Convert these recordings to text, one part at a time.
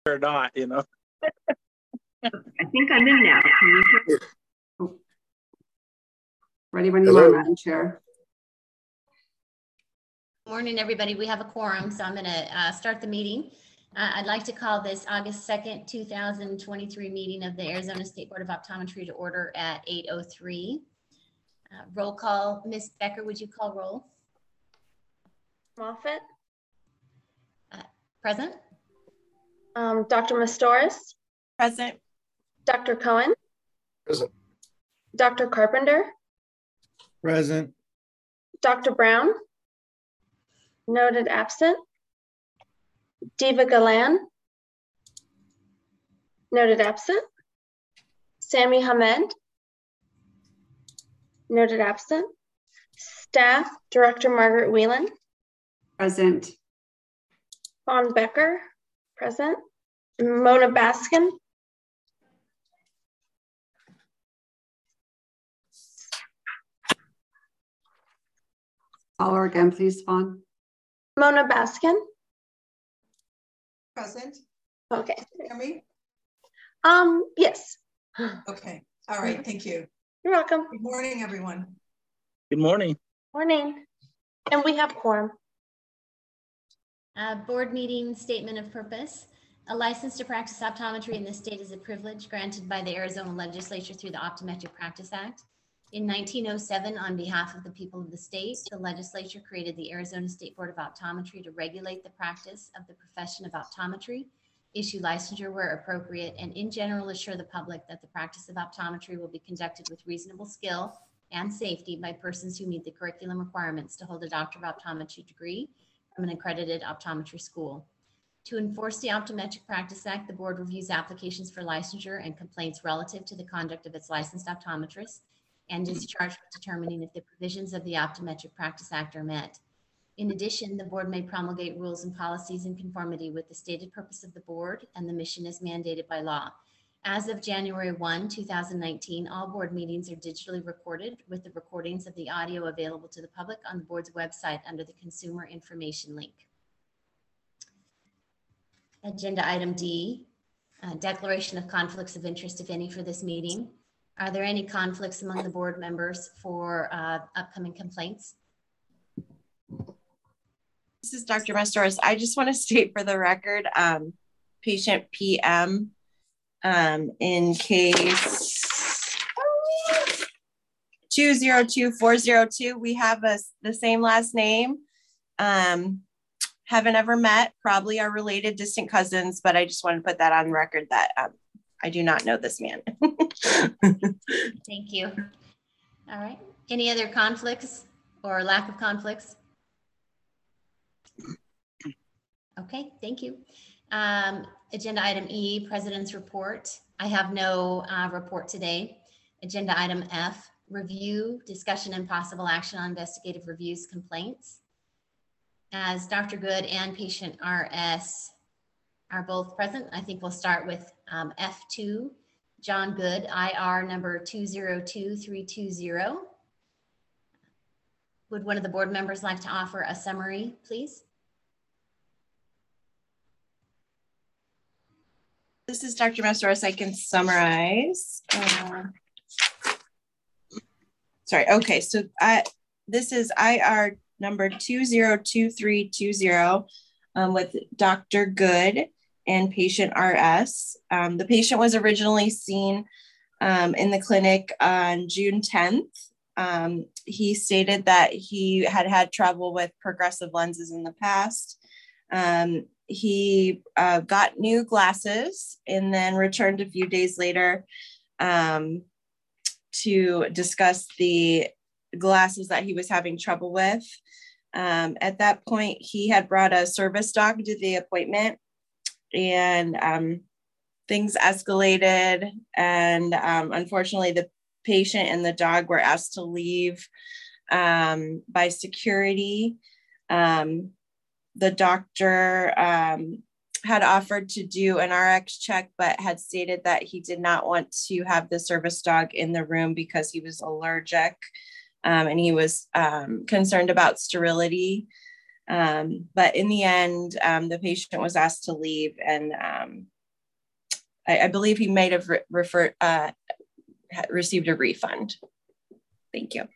or not, you know. I think I'm in now. Can you hear? Oh. Ready when you are, Madam Chair. Morning, everybody. We have a quorum, so I'm going to start the meeting. I'd like to call this August 2nd, 2023 meeting of the Arizona State Board of Optometry to order at 8:03. Roll call. Ms. Becker, would you call roll? Moffitt. Present. Dr. Mastoris. Present. Dr. Cohen. Present. Dr. Carpenter. Present. Dr. Brown. Noted absent. Diva Galan. Noted absent. Sami Hamed. Noted absent. Staff, Director Margaret Whelan. Present. Fawn Becker, present. Mona Baskin. Call her again, please, Fawn. Mona Baskin. Present. Okay. Hear me? Yes. Okay. All right. Thank you. You're welcome. Good morning, everyone. Good morning. Morning. And we have quorum. Board meeting statement of purpose. A license to practice optometry in this state is a privilege granted by the Arizona legislature through the Optometric Practice Act. In 1907, on behalf of the people of the state, the legislature created the Arizona State Board of Optometry to regulate the practice of the profession of optometry, issue licensure where appropriate, and in general assure the public that the practice of optometry will be conducted with reasonable skill and safety by persons who meet the curriculum requirements to hold a Doctor of Optometry degree from an accredited optometry school. To enforce the Optometric Practice Act, the board reviews applications for licensure and complaints relative to the conduct of its licensed optometrists and is charged with determining if the provisions of the Optometric Practice Act are met. In addition, the board may promulgate rules and policies in conformity with the stated purpose of the board and the mission as mandated by law. As of January 1, 2019, all board meetings are digitally recorded with the recordings of the audio available to the public on the board's website under the Consumer Information link. Agenda item D, declaration of conflicts of interest, if any, for this meeting. Are there any conflicts among the board members for upcoming complaints? This is Dr. Mastoris. I just want to state for the record, patient PM in case 202402, we have the same last name. Haven't ever met, probably are related distant cousins, but I just want to put that on record that I do not know this man. Thank you. All right. Any other conflicts or lack of conflicts? Okay, thank you. Agenda item E, President's report. I have no report today. Agenda item F, review, discussion, and possible action on investigative reviews complaints. As Dr. Good and patient RS are both present, I think we'll start with F2, John Good, IR number 202320. Would one of the board members like to offer a summary, please? This is Dr. Mastoris. I can summarize. Sorry. Okay. So this is IR number 202320 with Dr. Good and patient RS. The patient was originally seen in the clinic on June 10th. He stated that he had had trouble with progressive lenses in the past. He got new glasses and then returned a few days later to discuss the glasses that he was having trouble with. At that point, he had brought a service dog to the appointment, and things escalated. And unfortunately, the patient and the dog were asked to leave by security. The doctor had offered to do an RX check, but had stated that he did not want to have the service dog in the room because he was allergic. And he was concerned about sterility. But in the end, the patient was asked to leave, and I believe he might have received a refund. Thank you.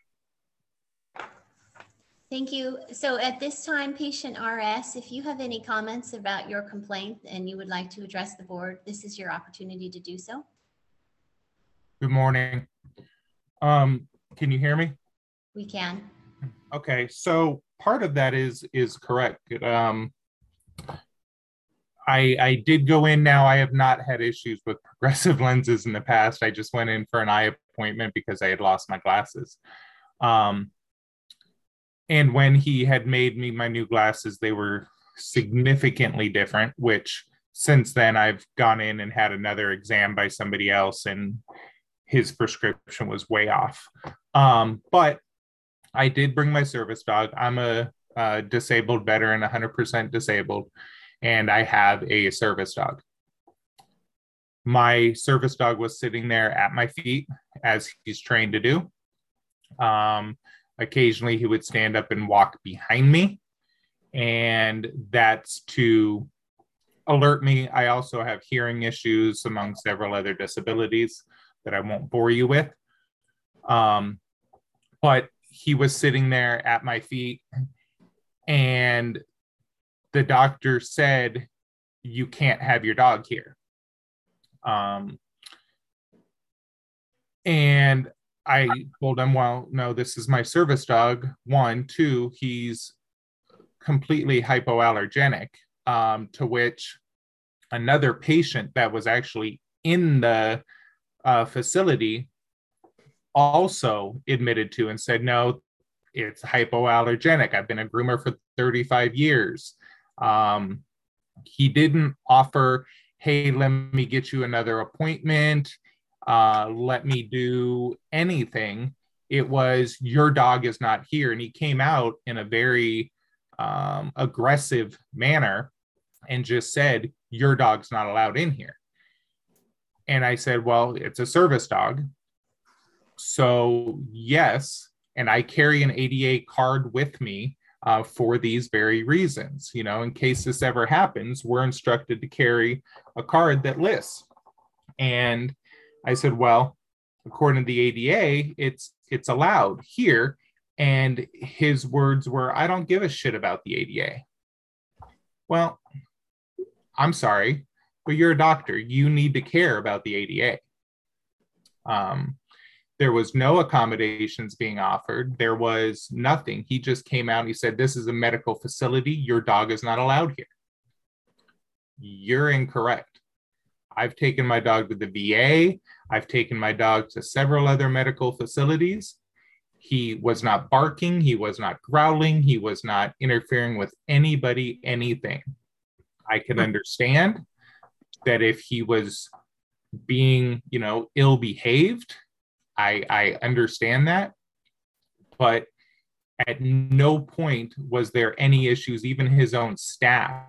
Thank you. So at this time, patient RS, if you have any comments about your complaint and you would like to address the board, this is your opportunity to do so. Good morning. Can you hear me? We can. Okay, so part of that is correct. I did go in now. I have not had issues with progressive lenses in the past. I just went in for an eye appointment because I had lost my glasses. And when he had made me my new glasses, they were significantly different, which since then I've gone in and had another exam by somebody else and his prescription was way off. But I did bring my service dog. I'm a disabled veteran, 100% disabled, and I have a service dog. My service dog was sitting there at my feet as he's trained to do. Occasionally he would stand up and walk behind me, and that's to alert me. I also have hearing issues among several other disabilities that I won't bore you with. But he was sitting there at my feet, and the doctor said, "You can't have your dog here." And I told him, well, no, this is my service dog. 1, 2, he's completely hypoallergenic, to which another patient that was actually in the facility also admitted to and said, no, it's hypoallergenic. I've been a groomer for 35 years. He didn't offer, hey, let me get you another appointment. Let me do anything. It was, your dog is not here. And he came out in a very aggressive manner and just said, your dog's not allowed in here. And I said, well, it's a service dog. So yes, and I carry an ADA card with me for these very reasons. You know, in case this ever happens, we're instructed to carry a card that lists. And I said, well, according to the ADA, it's allowed here. And his words were, I don't give a shit about the ADA. Well, I'm sorry, but you're a doctor. You need to care about the ADA. There was no accommodations being offered. There was nothing. He just came out and he said, this is a medical facility. Your dog is not allowed here. You're incorrect. I've taken my dog to the VA. I've taken my dog to several other medical facilities. He was not barking. He was not growling. He was not interfering with anybody, anything. I can understand that if he was being, you know, ill-behaved, I understand that. But at no point was there any issues. Even his own staff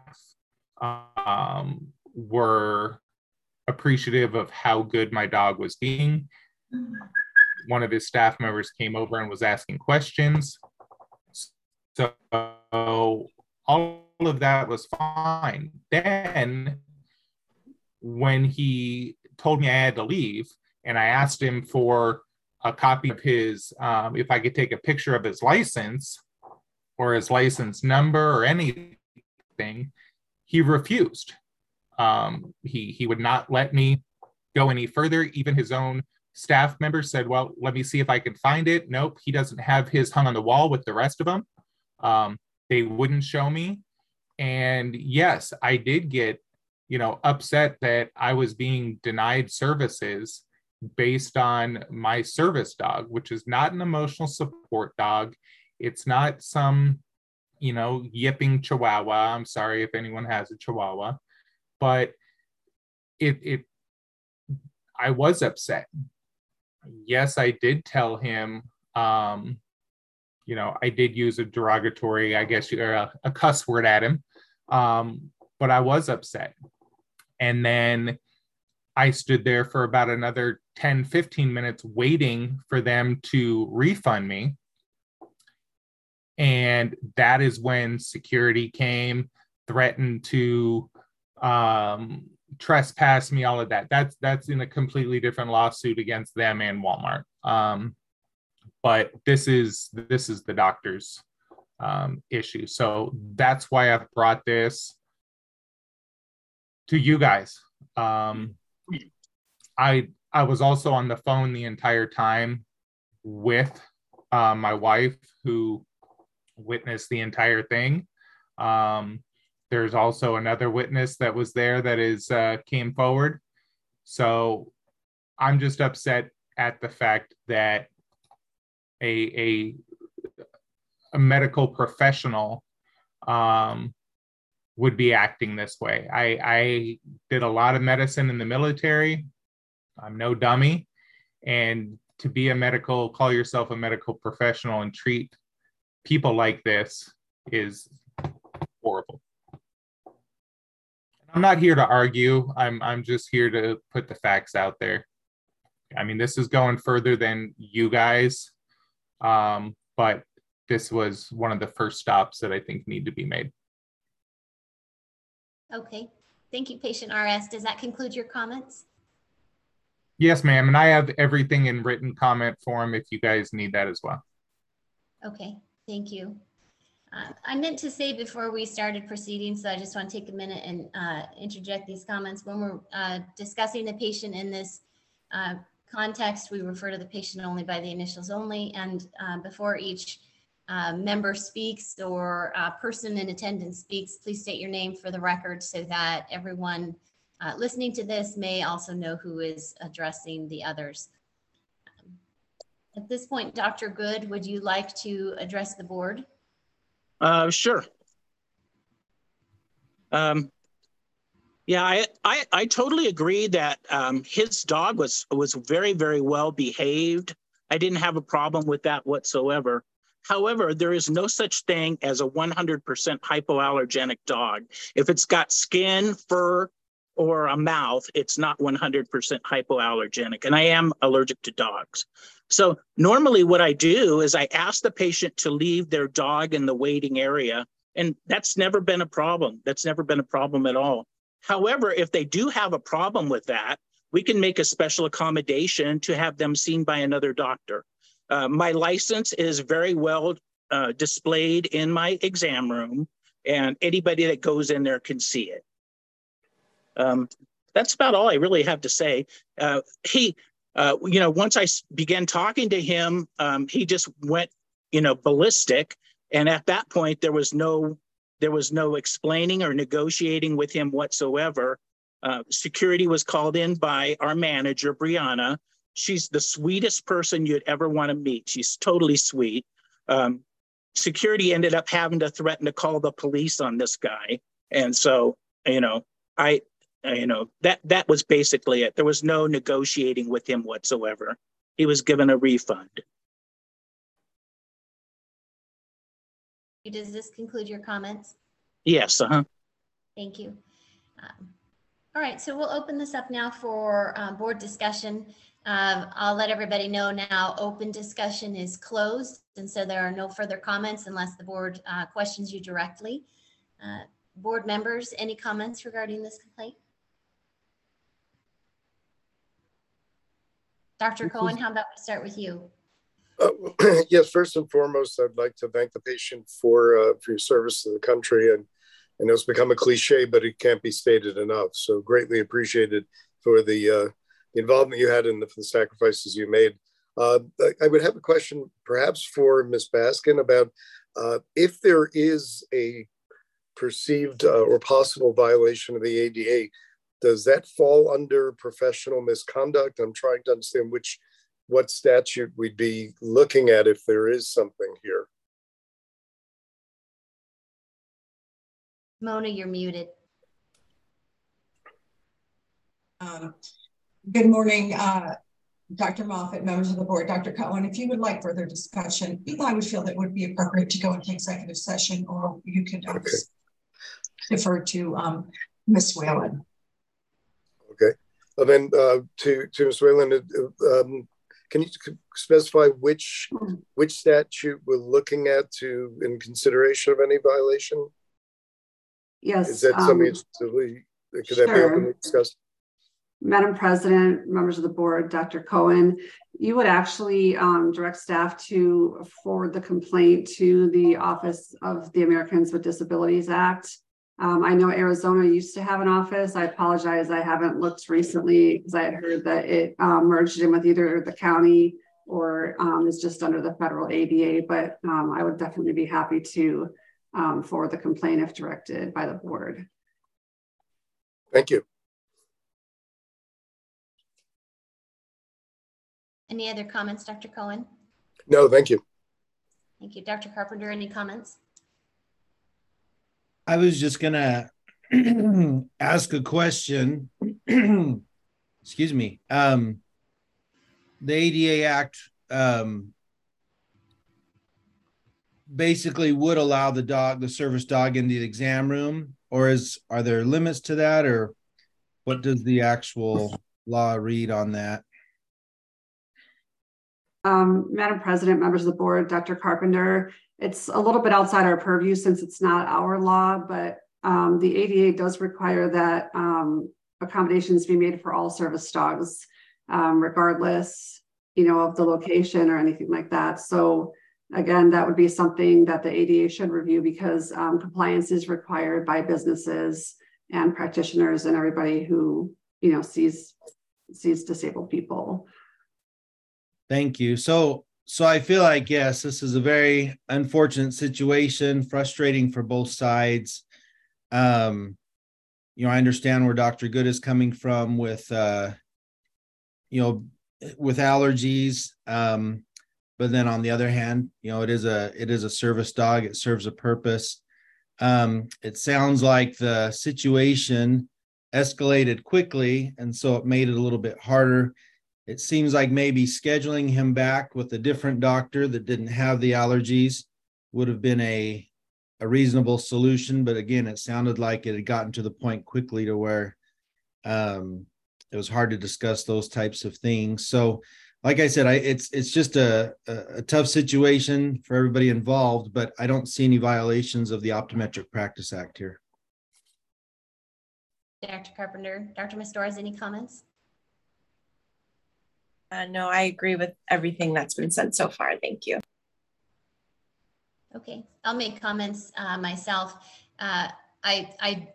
were appreciative of how good my dog was being. One of his staff members came over and was asking questions. So all of that was fine. Then when he told me I had to leave, and I asked him for a copy of his, if I could take a picture of his license or his license number or anything, he refused. He would not let me go any further. Even his own staff members said, well, let me see if I can find it. Nope, he doesn't have his hung on the wall with the rest of them. They wouldn't show me. And yes, I did get, you know, upset that I was being denied services based on my service dog, which is not an emotional support dog. It's not some, you know, yipping Chihuahua. I'm sorry if anyone has a Chihuahua, but I was upset. Yes, I did tell him, you know, I did use a derogatory, I guess, or a cuss word at him, but I was upset. And then I stood there for about another 10, 15 minutes waiting for them to refund me. And that is when security came, threatened to trespassed me, all of that. That's in a completely different lawsuit against them and Walmart. But this is the doctor's issue. So that's why I've brought this to you guys. I was also on the phone the entire time with my wife, who witnessed the entire thing. There's also another witness that was there that came forward. So I'm just upset at the fact that a medical professional would be acting this way. I did a lot of medicine in the military. I'm no dummy. And to be call yourself a medical professional and treat people like this is horrible. I'm not here to argue. I'm just here to put the facts out there. I mean, this is going further than you guys, but this was one of the first stops that I think need to be made. Okay, thank you, patient RS. Does that conclude your comments? Yes, ma'am, and I have everything in written comment form if you guys need that as well. Okay, thank you. I meant to say before we started proceedings, so I just want to take a minute and interject these comments. When we're discussing the patient in this context, we refer to the patient only by the initials only, and before each member speaks or person in attendance speaks, please state your name for the record so that everyone listening to this may also know who is addressing the others. At this point, Dr. Good, would you like to address the board? Sure. Yeah, I totally agree that his dog was very, very well behaved. I didn't have a problem with that whatsoever. However, there is no such thing as a 100% hypoallergenic dog. If it's got skin, fur, or a mouth, it's not 100% hypoallergenic. And I am allergic to dogs. So normally what I do is I ask the patient to leave their dog in the waiting area. And that's never been a problem. That's never been a problem at all. However, if they do have a problem with that, we can make a special accommodation to have them seen by another doctor. My license is very well displayed in my exam room, and anybody that goes in there can see it. That's about all I really have to say. Once I began talking to him, he just went, ballistic. And at that point, there was no explaining or negotiating with him whatsoever. Security was called in by our manager, Brianna. She's the sweetest person you'd ever want to meet. She's totally sweet. Security ended up having to threaten to call the police on this guy. And so, that was basically it. There was no negotiating with him whatsoever. He was given a refund. Does this conclude your comments? Yes. Thank you. All right, so we'll open this up now for board discussion. I'll let everybody know now open discussion is closed, and so there are no further comments unless the board questions you directly. Board members, any comments regarding this complaint? Dr. Cohen, how about we start with you? Yes, first and foremost, I'd like to thank the patient for your service to the country. And it's become a cliche, but it can't be stated enough. So greatly appreciated for the involvement you had for the sacrifices you made. I would have a question perhaps for Ms. Baskin about if there is a perceived or possible violation of the ADA, does that fall under professional misconduct? I'm trying to understand what statute we'd be looking at if there is something here. Mona, you're muted. Good morning, Dr. Moffitt, members of the board, Dr. Cohen. If you would like further discussion, I would feel that it would be appropriate to go into executive session, or you could defer to Ms. Whalen. Okay. And then to Ms. Whalen, can you specify which statute we're looking at in consideration of any violation? Yes. Is that something Could that be openly discussed? Madam President, members of the board, Dr. Cohen, you would actually direct staff to forward the complaint to the Office of the Americans with Disabilities Act. I know Arizona used to have an office. I apologize, I haven't looked recently because I had heard that it merged in with either the county or is just under the federal ADA, but I would definitely be happy to forward the complaint if directed by the board. Thank you. Any other comments, Dr. Cohen? No, thank you. Thank you. Dr. Carpenter, any comments? I was just gonna ask a question. Excuse me. The ADA Act basically would allow the service dog into the exam room, or are there limits to that, or what does the actual law read on that? Madam President, members of the board, Dr. Carpenter, it's a little bit outside our purview since it's not our law, but the ADA does require that accommodations be made for all service dogs, regardless, of the location or anything like that. So again, that would be something that the ADA should review because compliance is required by businesses and practitioners and everybody who, sees disabled people. Thank you. So I feel like, yes, this is a very unfortunate situation, frustrating for both sides. I understand where Dr. Good is coming from with, with allergies. But then on the other hand, it is a service dog. It serves a purpose. It sounds like the situation escalated quickly, and so it made it a little bit harder. It seems like maybe scheduling him back with a different doctor that didn't have the allergies would have been a reasonable solution. But again, it sounded like it had gotten to the point quickly to where it was hard to discuss those types of things. So like I said, it's just a tough situation for everybody involved, but I don't see any violations of the Optometric Practice Act here. Dr. Carpenter, Dr. Mestorz, any comments? No, I agree with everything that's been said so far. Thank you. Okay, I'll make comments myself. I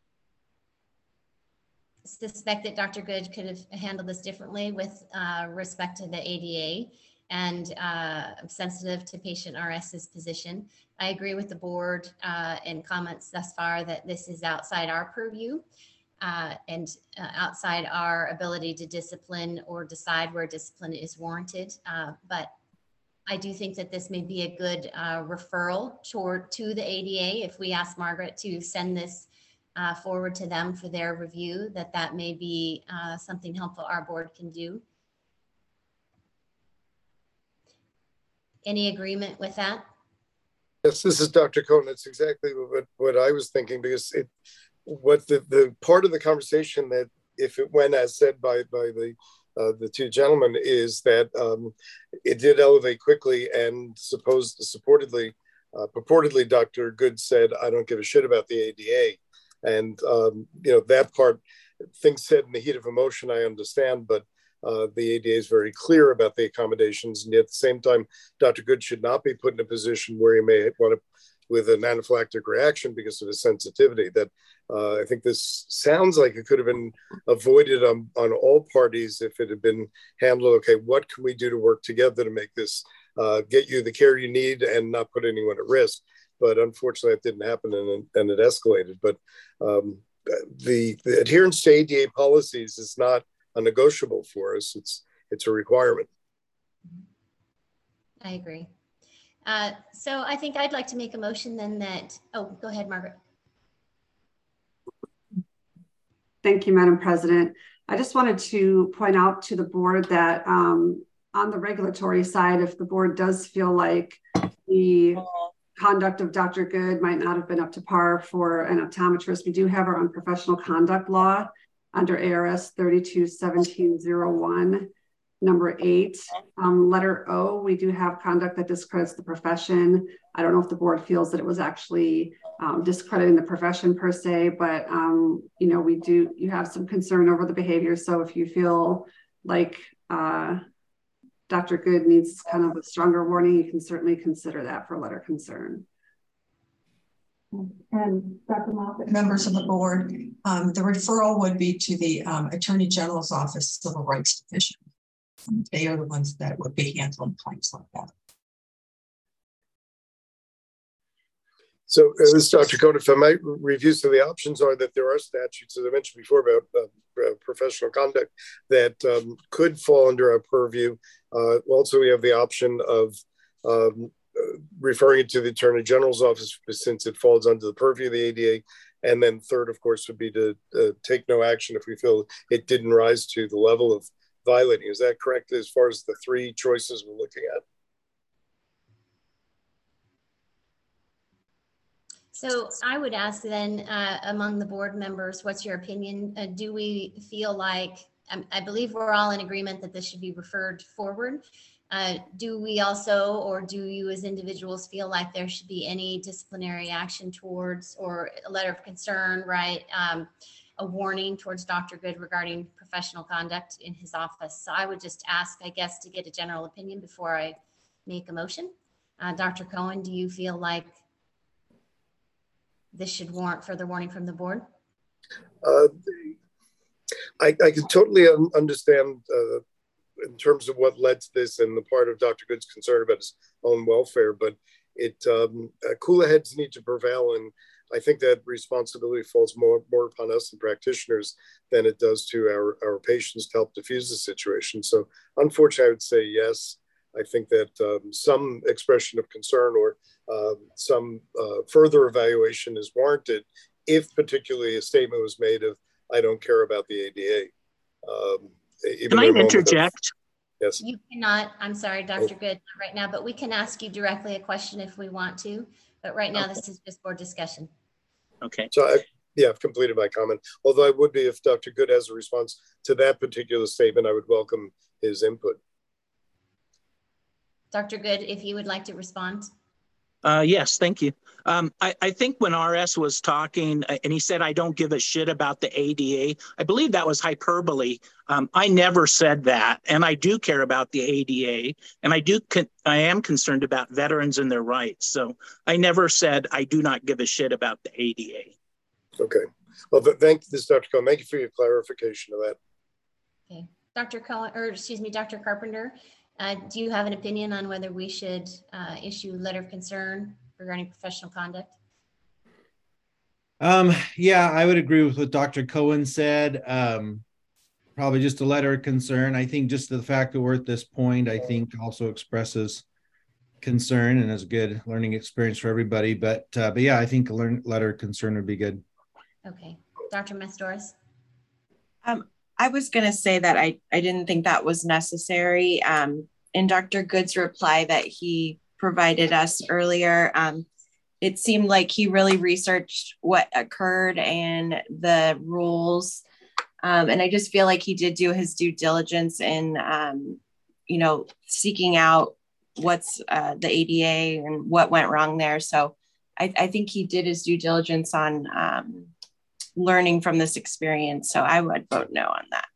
suspect that Dr. Good could have handled this differently with respect to the ADA, and I'm sensitive to patient RS's position. I agree with the board in comments thus far that this is outside our purview and outside our ability to discipline or decide where discipline is warranted. But I do think that this may be a good referral to the ADA. If we ask Margaret to send this forward to them for their review, that may be something helpful our board can do. Any agreement with that? Yes, this is Dr. Cohen. It's exactly what I was thinking, because what the part of the conversation that, if it went as said by the two gentlemen, is that it did elevate quickly, and purportedly Dr. Good said, "I don't give a shit about the ADA," and that part, things said in the heat of emotion, I understand, but the ADA is very clear about the accommodations, and yet at the same time, Dr. Good should not be put in a position where he may want to, with an anaphylactic reaction because of his sensitivity. That I think this sounds like it could have been avoided on all parties if it had been handled. Okay, what can we do to work together to make this get you the care you need and not put anyone at risk? But unfortunately, it didn't happen, and it escalated. But the adherence to ADA policies is not a negotiable for us. It's a requirement. I agree. So I think I'd like to make a motion then that, go ahead, Margaret. Thank you, Madam President. I just wanted to point out to the board that on the regulatory side, if the board does feel like the conduct of Dr. Good might not have been up to par for an optometrist, we do have our own professional conduct law under ARS 321701. Number 8, letter O, we do have conduct that discredits the profession. I don't know if the board feels that it was actually discrediting the profession per se, but you know, you have some concern over the behavior. So if you feel like Dr. Good needs kind of a stronger warning, you can certainly consider that for letter concern. And Dr. Moffitt, members of the board, the referral would be to the Attorney General's Office Civil Rights Division. They are the ones that would be handling claims like that. So this is Dr. Cohen. If I might review, so the options are that there are statutes, as I mentioned before, about professional conduct that could fall under our purview. Also, we have the option of referring it to the Attorney General's office since it falls under the purview of the ADA. And then third, of course, would be to take no action if we feel it didn't rise to the level of violating. Is that correct as far as the 3 choices we're looking at? So I would ask then among the board members, what's your opinion? Do we feel like, I believe we're all in agreement that this should be referred forward. Do we also, or do you as individuals feel like there should be any disciplinary action towards, or a letter of concern, right? A warning towards Dr. Good regarding professional conduct in his office. So I would just ask, I guess, to get a general opinion before I make a motion. Dr. Cohen, do you feel like this should warrant further warning from the board? I can totally understand in terms of what led to this and the part of Dr. Good's concern about his own welfare, but cooler heads need to prevail, and I think that responsibility falls more upon us, the practitioners, than it does to our patients to help diffuse the situation. So unfortunately, I would say yes. I think that some expression of concern or some further evaluation is warranted if particularly a statement was made of, I don't care about the ADA. Can I interject? Yes. You cannot, I'm sorry, Dr. Good, not right now, but we can ask you directly a question if we want to. But right now, this is just board discussion. Okay. So I've completed my comment. Although I would be, if Dr. Good has a response to that particular statement, I would welcome his input. Dr. Good, if you would like to respond. Yes, thank you. I think when RS was talking and he said, I don't give a shit about the ADA, I believe that was hyperbole. I never said that. And I do care about the ADA. And I am concerned about veterans and their rights. So I never said I do not give a shit about the ADA. Okay. Well, thank you, Dr. Cohen. Thank you for your clarification of that. Okay. Dr. Cohen, or excuse me, Dr. Carpenter, do you have an opinion on whether we should issue a letter of concern regarding professional conduct? Yeah, I would agree with what Dr. Cohen said. Probably just a letter of concern. I think just the fact that we're at this point, I think also expresses concern and is a good learning experience for everybody. But yeah, I think a letter of concern would be good. Okay. Dr. Mastoris? I was going to say that I didn't think that was necessary. In Dr. Good's reply that he provided us earlier, it seemed like he really researched what occurred and the rules. And I just feel like he did do his due diligence in, seeking out what's the ADA and what went wrong there. So I think he did his due diligence on learning from this experience. So I would vote no on that.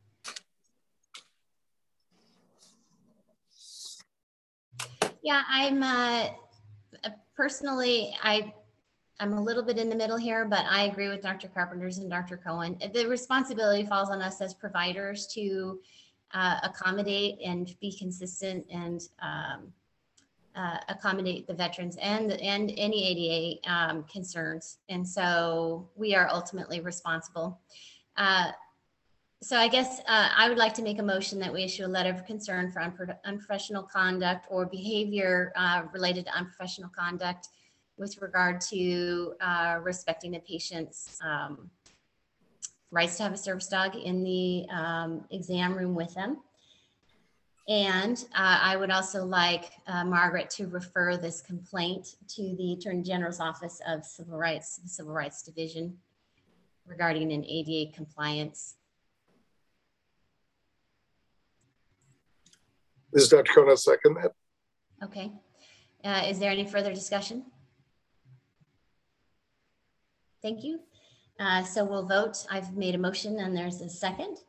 Yeah, I'm personally, I'm a little bit in the middle here, but I agree with Dr. Carpenters and Dr. Cohen. The responsibility falls on us as providers to accommodate and be consistent and accommodate the veterans and any ADA concerns. And so we are ultimately responsible. So I guess I would like to make a motion that we issue a letter of concern for unprofessional conduct or behavior related to unprofessional conduct with regard to respecting the patient's rights to have a service dog in the exam room with them. And I would also like Margaret to refer this complaint to the Attorney General's Office of Civil Rights, the Civil Rights Division, regarding an ADA compliance. This is Dr. Cohen. I'll second that. Okay. Is there any further discussion? Thank you. So we'll vote. I've made a motion and there's a second.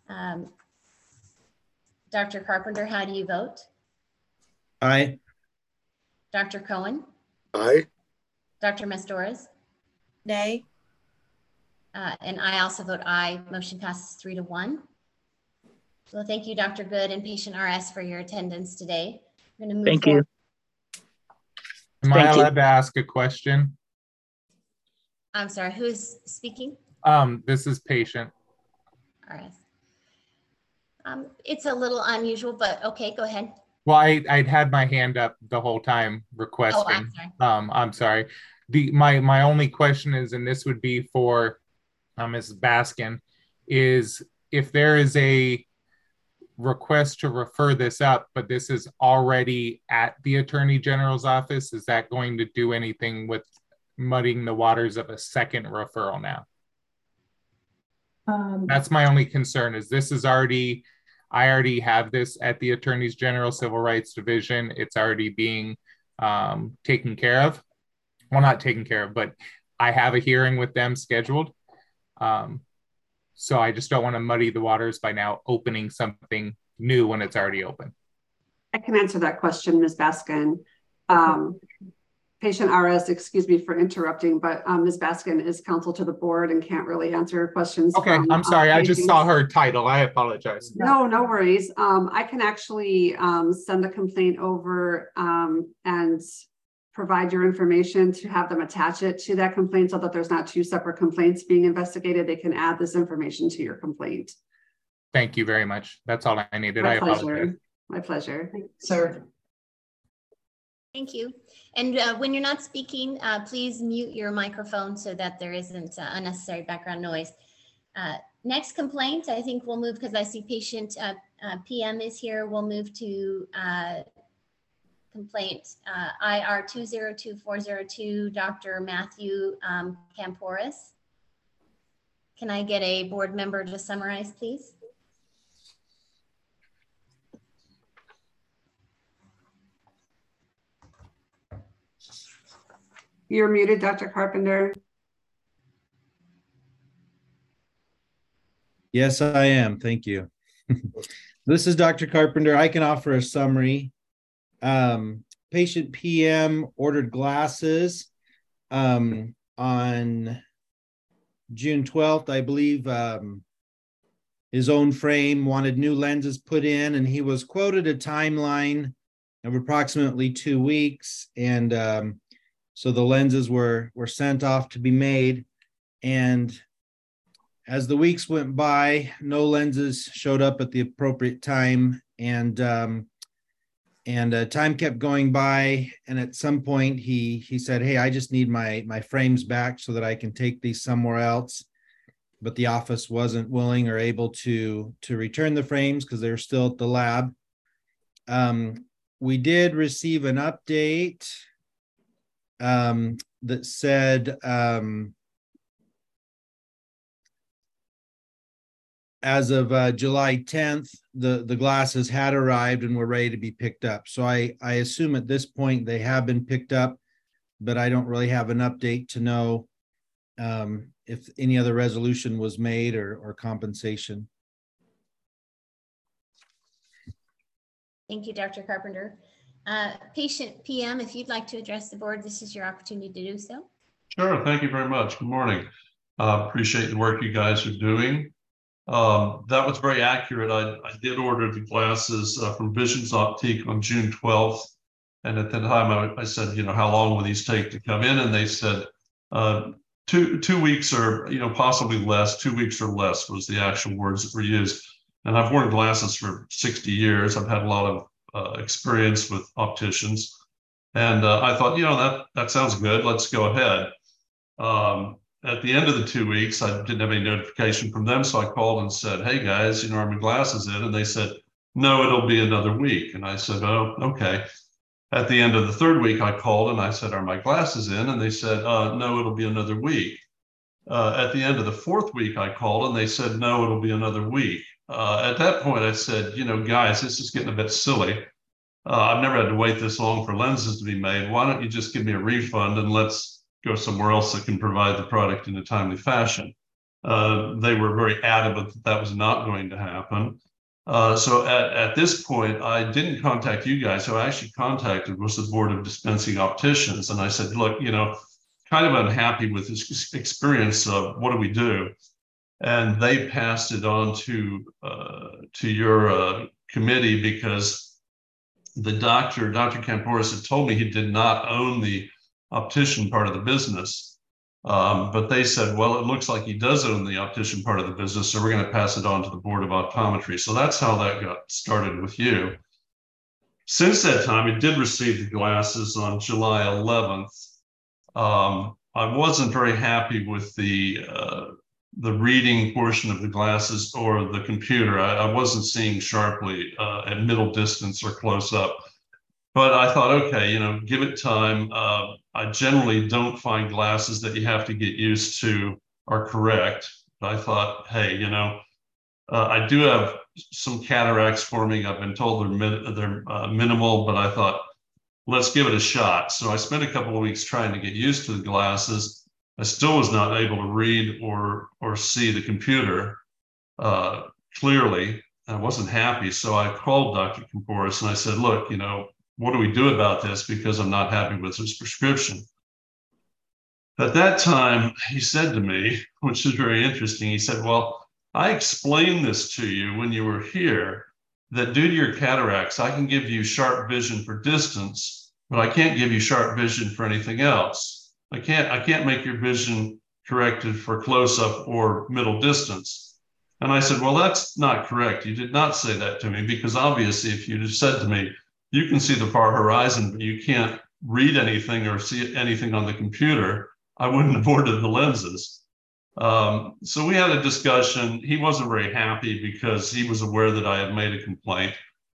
Dr. Carpenter, how do you vote? Aye. Dr. Cohen? Aye. Dr. Mestores? Nay. And I also vote aye. Motion passes 3-1. Well, thank you, Dr. Good and patient RS, for your attendance today. We're going to move Thank forward. you. Am I allowed to ask a question? I'm sorry, who's speaking? This is patient. RS. It's a little unusual, but okay, go ahead. Well, I'd had my hand up the whole time requesting. Oh, I'm sorry. I'm sorry. My only question is, and this would be for Mrs. Baskin, is if there is a request to refer this up, but this is already at the Attorney General's office, is that going to do anything with muddying the waters of a second referral now? That's my only concern. Is this is already, I already have this at the Attorney General Civil Rights Division. It's already being taken care of. Well, not taken care of, but I have a hearing with them scheduled. So I just don't want to muddy the waters by now opening something new when it's already open. I can answer that question, Ms. Baskin. Patient RS, excuse me for interrupting, but Ms. Baskin is counsel to the board and can't really answer questions. Okay, I'm sorry. I just saw her title. I apologize. No, no worries. I can actually send the complaint over and provide your information to have them attach it to that complaint so that there's not two separate complaints being investigated. They can add this information to your complaint. Thank you very much. That's all I needed. My I pleasure. apologize. My pleasure. Sir. Thank you. And when you're not speaking, please mute your microphone so that there isn't unnecessary background noise. Next complaint, I think we'll move, because I see patient PM is here. We'll move to complaint IR 202402, Dr. Matthew Camporis. Can I get a board member to summarize, please? You're muted, Dr. Carpenter. Yes, I am. Thank you. This is Dr. Carpenter. I can offer a summary. Patient PM ordered glasses on June 12th, I believe. His own frame, wanted new lenses put in, and he was quoted a timeline of approximately 2 weeks. And so the lenses were sent off to be made. And as the weeks went by, no lenses showed up at the appropriate time. And time kept going by. And at some point he said, "Hey, I just need my frames back so that I can take these somewhere else." But the office wasn't willing or able to return the frames because they're still at the lab. We did receive an update that said as of July 10th, the glasses had arrived and were ready to be picked up. So I assume at this point they have been picked up, but I don't really have an update to know if any other resolution was made or compensation. Thank you, Dr. Carpenter. Patient PM, if you'd like to address the board, this is your opportunity to do so. Sure, thank you very much. Good morning. Appreciate the work you guys are doing. That was very accurate. I did order the glasses from Visions Optique on June 12th. And at the time I said, how long will these take to come in? And they said, 2 weeks or, possibly less, 2 weeks or less was the actual words that were used. And I've worn glasses for 60 years. I've had a lot of experience with opticians. And I thought, that sounds good. Let's go ahead. At the end of the 2 weeks, I didn't have any notification from them. So I called and said, "Hey guys, are my glasses in?" And they said, "No, it'll be another week." And I said, "Oh, okay." At the end of the third week, I called and I said, "Are my glasses in?" And they said, "No, it'll be another week." At the end of the 4th week, I called and they said, no, it'll be another week. At that point, I said, you know, guys, this is getting a bit silly. I've never had to wait this long for lenses to be made. Why don't you just give me a refund and let's go somewhere else that can provide the product in a timely fashion? They were very adamant that that was not going to happen. So at this point, I didn't contact you guys. So I actually contacted was the Board of Dispensing Opticians. And I said, look, you know, kind of unhappy with this experience. What do we do? And they passed it on to your committee because the Dr. Kampouris had told me he did not own the optician part of the business. But they said, well, it looks like he does own the optician part of the business, so we're going to pass it on to the Board of Optometry. So that's how that got started with you. Since that time, it did receive the glasses on July 11th. I wasn't very happy with the reading portion of the glasses or the computer. I wasn't seeing sharply at middle distance or close up. But I thought, okay, you know, give it time. I generally don't find glasses that you have to get used to are correct. But I thought, hey, you know, I do have some cataracts forming. I've been told they're minimal, but I thought, let's give it a shot. So I spent a couple of weeks trying to get used to the glasses. I still was not able to read or see the computer clearly. I wasn't happy. So I called Dr. Kampouris and I said, look, you know, what do we do about this? Because I'm not happy with his prescription. At that time, he said to me, which is very interesting, he said, well, I explained this to you when you were here, that due to your cataracts, I can give you sharp vision for distance, but I can't give you sharp vision for anything else. I can't make your vision corrected for close-up or middle distance. And I said, well, that's not correct. You did not say that to me, because obviously if you'd have said to me, you can see the far horizon, but you can't read anything or see anything on the computer, I wouldn't have ordered the lenses. So we had a discussion. He wasn't very happy because he was aware that I had made a complaint.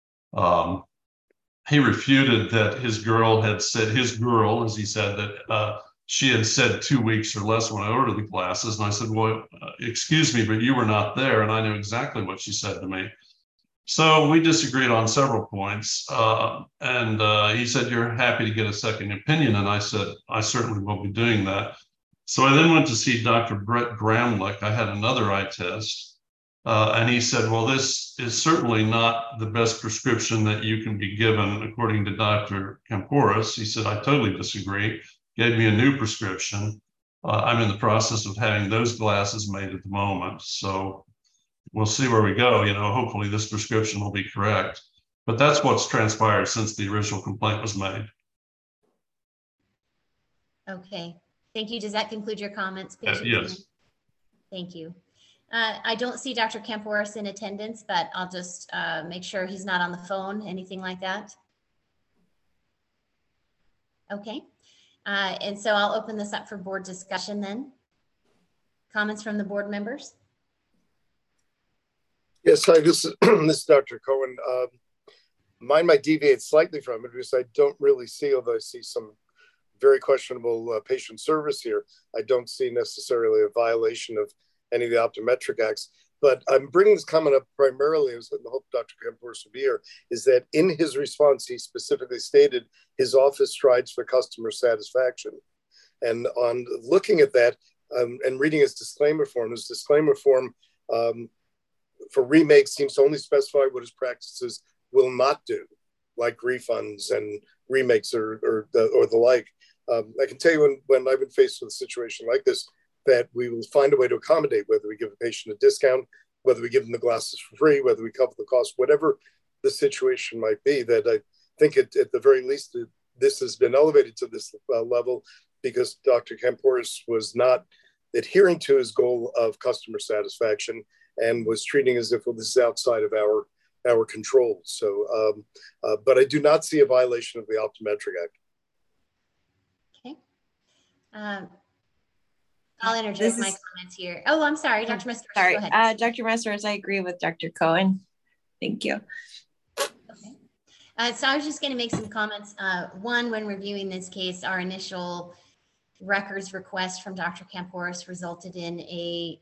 He refuted that his girl had said, as he said, that she had said 2 weeks or less when I ordered the glasses. And I said, well, excuse me, but you were not there. And I knew exactly what she said to me. So we disagreed on several points. And he said, you're happy to get a second opinion. And I said, I certainly will be doing that. So I then went to see Dr. Brett Gramlich. I had another eye test. And he said, well, this is certainly not the best prescription that you can be given, according to Dr. Kampouris. He said, I totally disagree. Gave me a new prescription. I'm in the process of having those glasses made at the moment. So we'll see where we go. You know, hopefully this prescription will be correct. But that's what's transpired since the original complaint was made. Okay. Thank you. Does that conclude your comments? Yes. Thank you. I don't see Dr. Kampouris in attendance, but I'll just make sure he's not on the phone, anything like that. Okay. And so I'll open this up for board discussion then. Comments from the board members? Yes, hi, this is Dr. Cohen. Mine might deviate slightly from it because I don't really see, although I see some very questionable patient service here, I don't see necessarily a violation of any of the optometric acts. But I'm bringing this comment up primarily, as I hope Dr. Kampouris will be here, is that in his response, he specifically stated his office strives for customer satisfaction. And on looking at that and reading his disclaimer form for remakes seems to only specify what his practices will not do, like refunds and remakes or the like. I can tell you when I've been faced with a situation like this, that we will find a way to accommodate, whether we give a patient a discount, whether we give them the glasses for free, whether we cover the cost, whatever the situation might be. That I think at the very least, this has been elevated to this level because Dr. Kampouris was not adhering to his goal of customer satisfaction and was treating as if this is outside of our control. So, but I do not see a violation of the Optometric Act. Okay. I'll interject my comments here. Oh, I'm sorry, Dr. Mesters. Sorry, go ahead. Dr. Mesters, I agree with Dr. Cohen. Thank you. Okay. So I was just going to make some comments. One, when reviewing this case, our initial records request from Dr. Kampouris resulted in a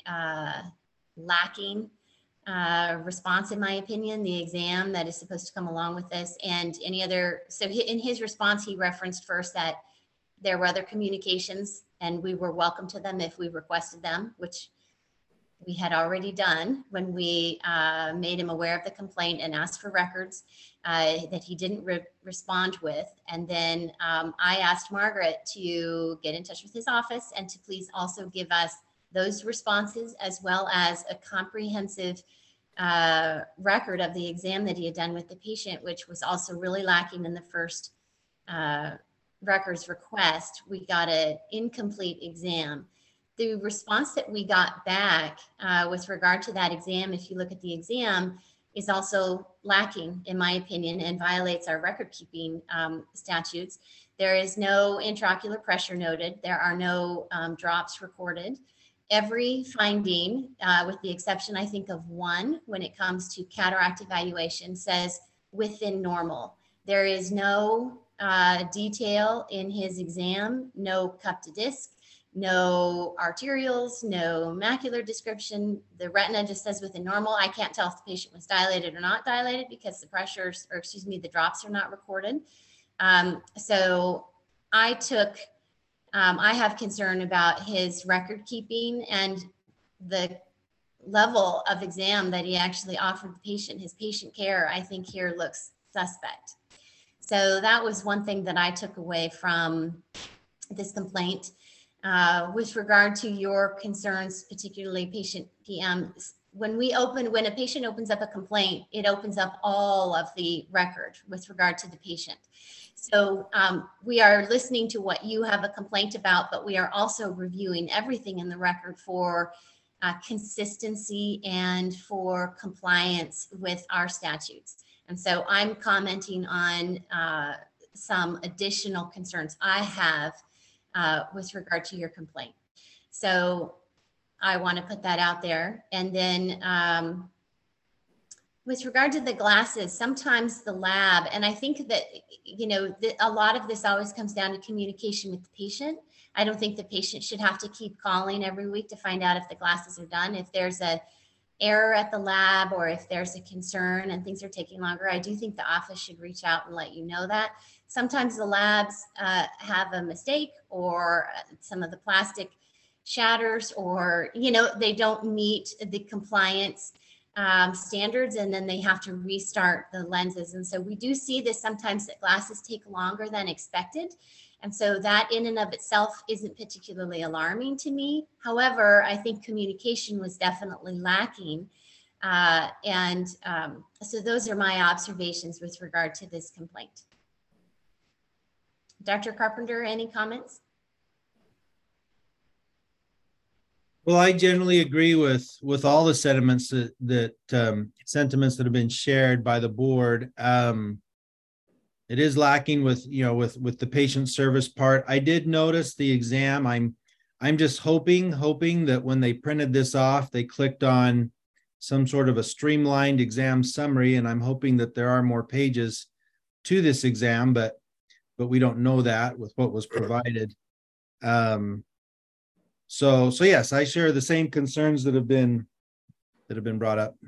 lacking response, in my opinion. The exam that is supposed to come along with this and any other. So in his response, he referenced first that there were other communications and we were welcome to them if we requested them, which we had already done when we made him aware of the complaint and asked for records that he didn't respond with. And then I asked Margaret to get in touch with his office and to please also give us those responses as well as a comprehensive record of the exam that he had done with the patient, which was also really lacking in the first records request. We got an incomplete exam. The response that we got back with regard to that exam, if you look at the exam, is also lacking, in my opinion, and violates our record keeping statutes. There is no intraocular pressure noted. There are no drops recorded. Every finding, with the exception, I think, of one, when it comes to cataract evaluation, says within normal. There is no detail in his exam, no cup to disc, no arterials, no macular description. The retina just says within normal. I can't tell if the patient was dilated or not dilated because the pressures, or excuse me, the drops are not recorded. So I have concern about his record keeping and the level of exam that he actually offered the patient. His patient care, I think, here looks suspect. So that was one thing that I took away from this complaint. With regard to your concerns, particularly patient PM, when a patient opens up a complaint, it opens up all of the record with regard to the patient. So we are listening to what you have a complaint about, but we are also reviewing everything in the record for consistency and for compliance with our statutes. And so I'm commenting on some additional concerns I have with regard to your complaint. So I want to put that out there. And then with regard to the glasses, sometimes the lab, and I think that, a lot of this always comes down to communication with the patient. I don't think the patient should have to keep calling every week to find out if the glasses are done. If there's a error at the lab or if there's a concern and things are taking longer, I do think the office should reach out and let you know that. Sometimes the labs have a mistake or some of the plastic shatters, or, they don't meet the compliance standards, and then they have to restart the lenses. And so we do see this sometimes, that glasses take longer than expected. And so that in and of itself isn't particularly alarming to me. However, I think communication was definitely lacking. So those are my observations with regard to this complaint. Dr. Carpenter, any comments? Well, I generally agree with all the sentiments that sentiments that have been shared by the board. It is lacking with the patient service part. I did notice the exam. I'm just hoping that when they printed this off, they clicked on some sort of a streamlined exam summary, and I'm hoping that there are more pages to this exam, but we don't know that with what was provided. So yes, I share the same concerns that have been brought up.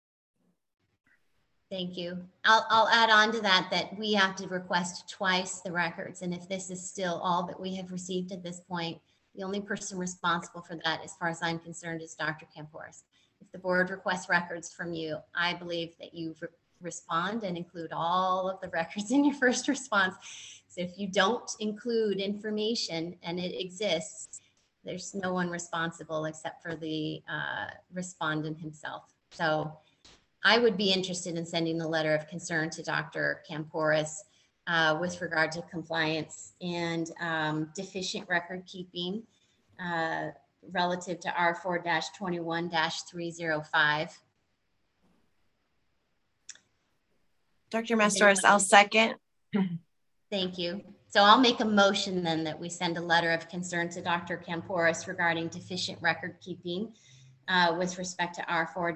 Thank you. I'll add on to that we have to request twice the records. And if this is still all that we have received at this point, the only person responsible for that, as far as I'm concerned, is Dr. Kampouris. If the board requests records from you, I believe that you respond and include all of the records in your first response. So if you don't include information and it exists, there's no one responsible except for the respondent himself. So I would be interested in sending a letter of concern to Dr. Kampouris with regard to compliance and deficient record keeping relative to R4-21-305. Dr. Mastoris, I'll second. Thank you. So I'll make a motion then that we send a letter of concern to Dr. Kampouris regarding deficient record keeping with respect to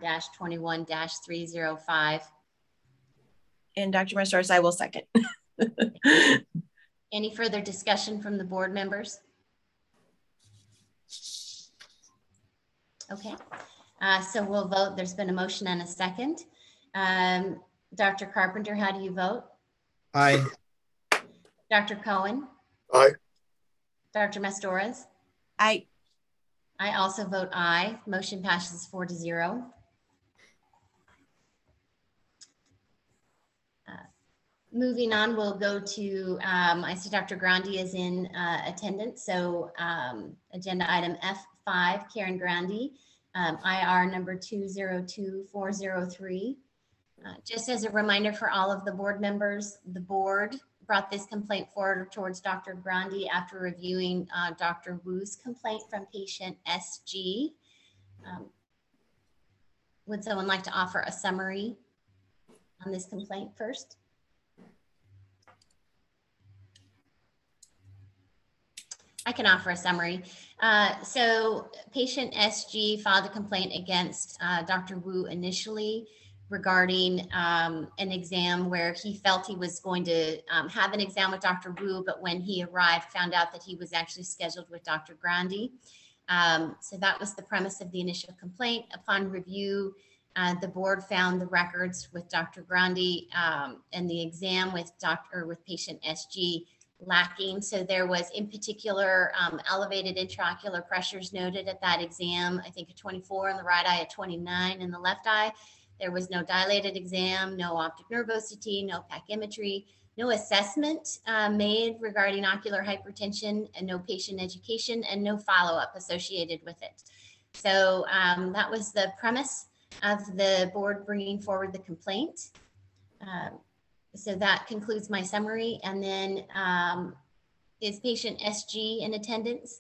R4-21-305. And Dr. Mastoris, I will second. Any further discussion from the board members? Okay, so we'll vote. There's been a motion and a second. Dr. Carpenter, how do you vote? Aye. Dr. Cohen? Aye. Dr. Mastores? Aye. I also vote aye. Motion passes 4-0. Moving on, we'll go to, I see Dr. Grandi is in attendance. So agenda item F5, Karen Grandi, IR number 202403. Just as a reminder for all of the board members, the board brought this complaint forward towards Dr. Grandi after reviewing Dr. Wu's complaint from patient SG. Would someone like to offer a summary on this complaint first? I can offer a summary. So patient SG filed a complaint against Dr. Wu initially regarding an exam where he felt he was going to have an exam with Dr. Wu, but when he arrived, found out that he was actually scheduled with Dr. Grandi. So that was the premise of the initial complaint. Upon review, the board found the records with Dr. Grandi and the exam with patient SG lacking. So there was in particular elevated intraocular pressures noted at that exam. I think a 24 in the right eye, a 29 in the left eye. There was no dilated exam, no optic nerve OCT, no pachymetry, no assessment made regarding ocular hypertension, and no patient education, and no follow-up associated with it. So that was the premise of the board bringing forward the complaint. So that concludes my summary. And then is patient SG in attendance?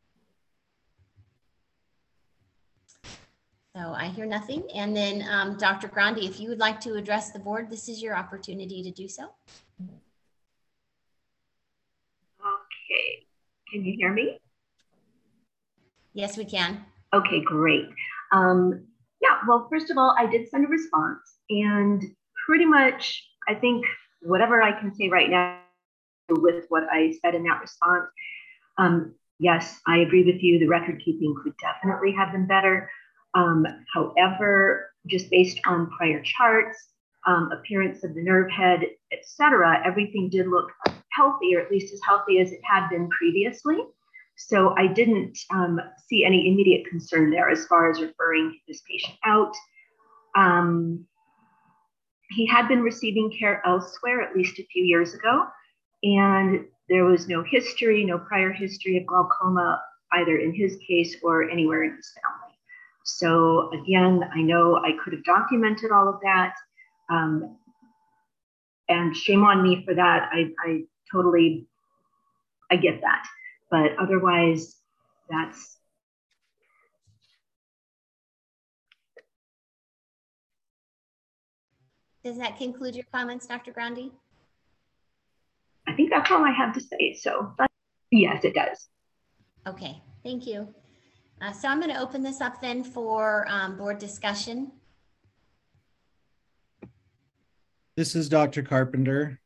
So I hear nothing. And then Dr. Grandi, if you would like to address the board, this is your opportunity to do so. Okay, can you hear me? Yes, we can. Okay, great. Yeah, well, first of all, I did send a response, and pretty much, I think whatever I can say right now with what I said in that response, yes, I agree with you. The record keeping could definitely have been better. However, just based on prior charts, appearance of the nerve head, etc., everything did look healthy, or at least as healthy as it had been previously. So I didn't see any immediate concern there as far as referring this patient out. He had been receiving care elsewhere at least a few years ago, and there was no history, no prior history of glaucoma, either in his case or anywhere in his family. So again, I know I could have documented all of that, and shame on me for that. I get that, but otherwise, that's. Does that conclude your comments, Dr. Grandi? I think that's all I have to say. So yes, it does. Okay, thank you. So I'm going to open this up then for board discussion. This is Dr. Carpenter.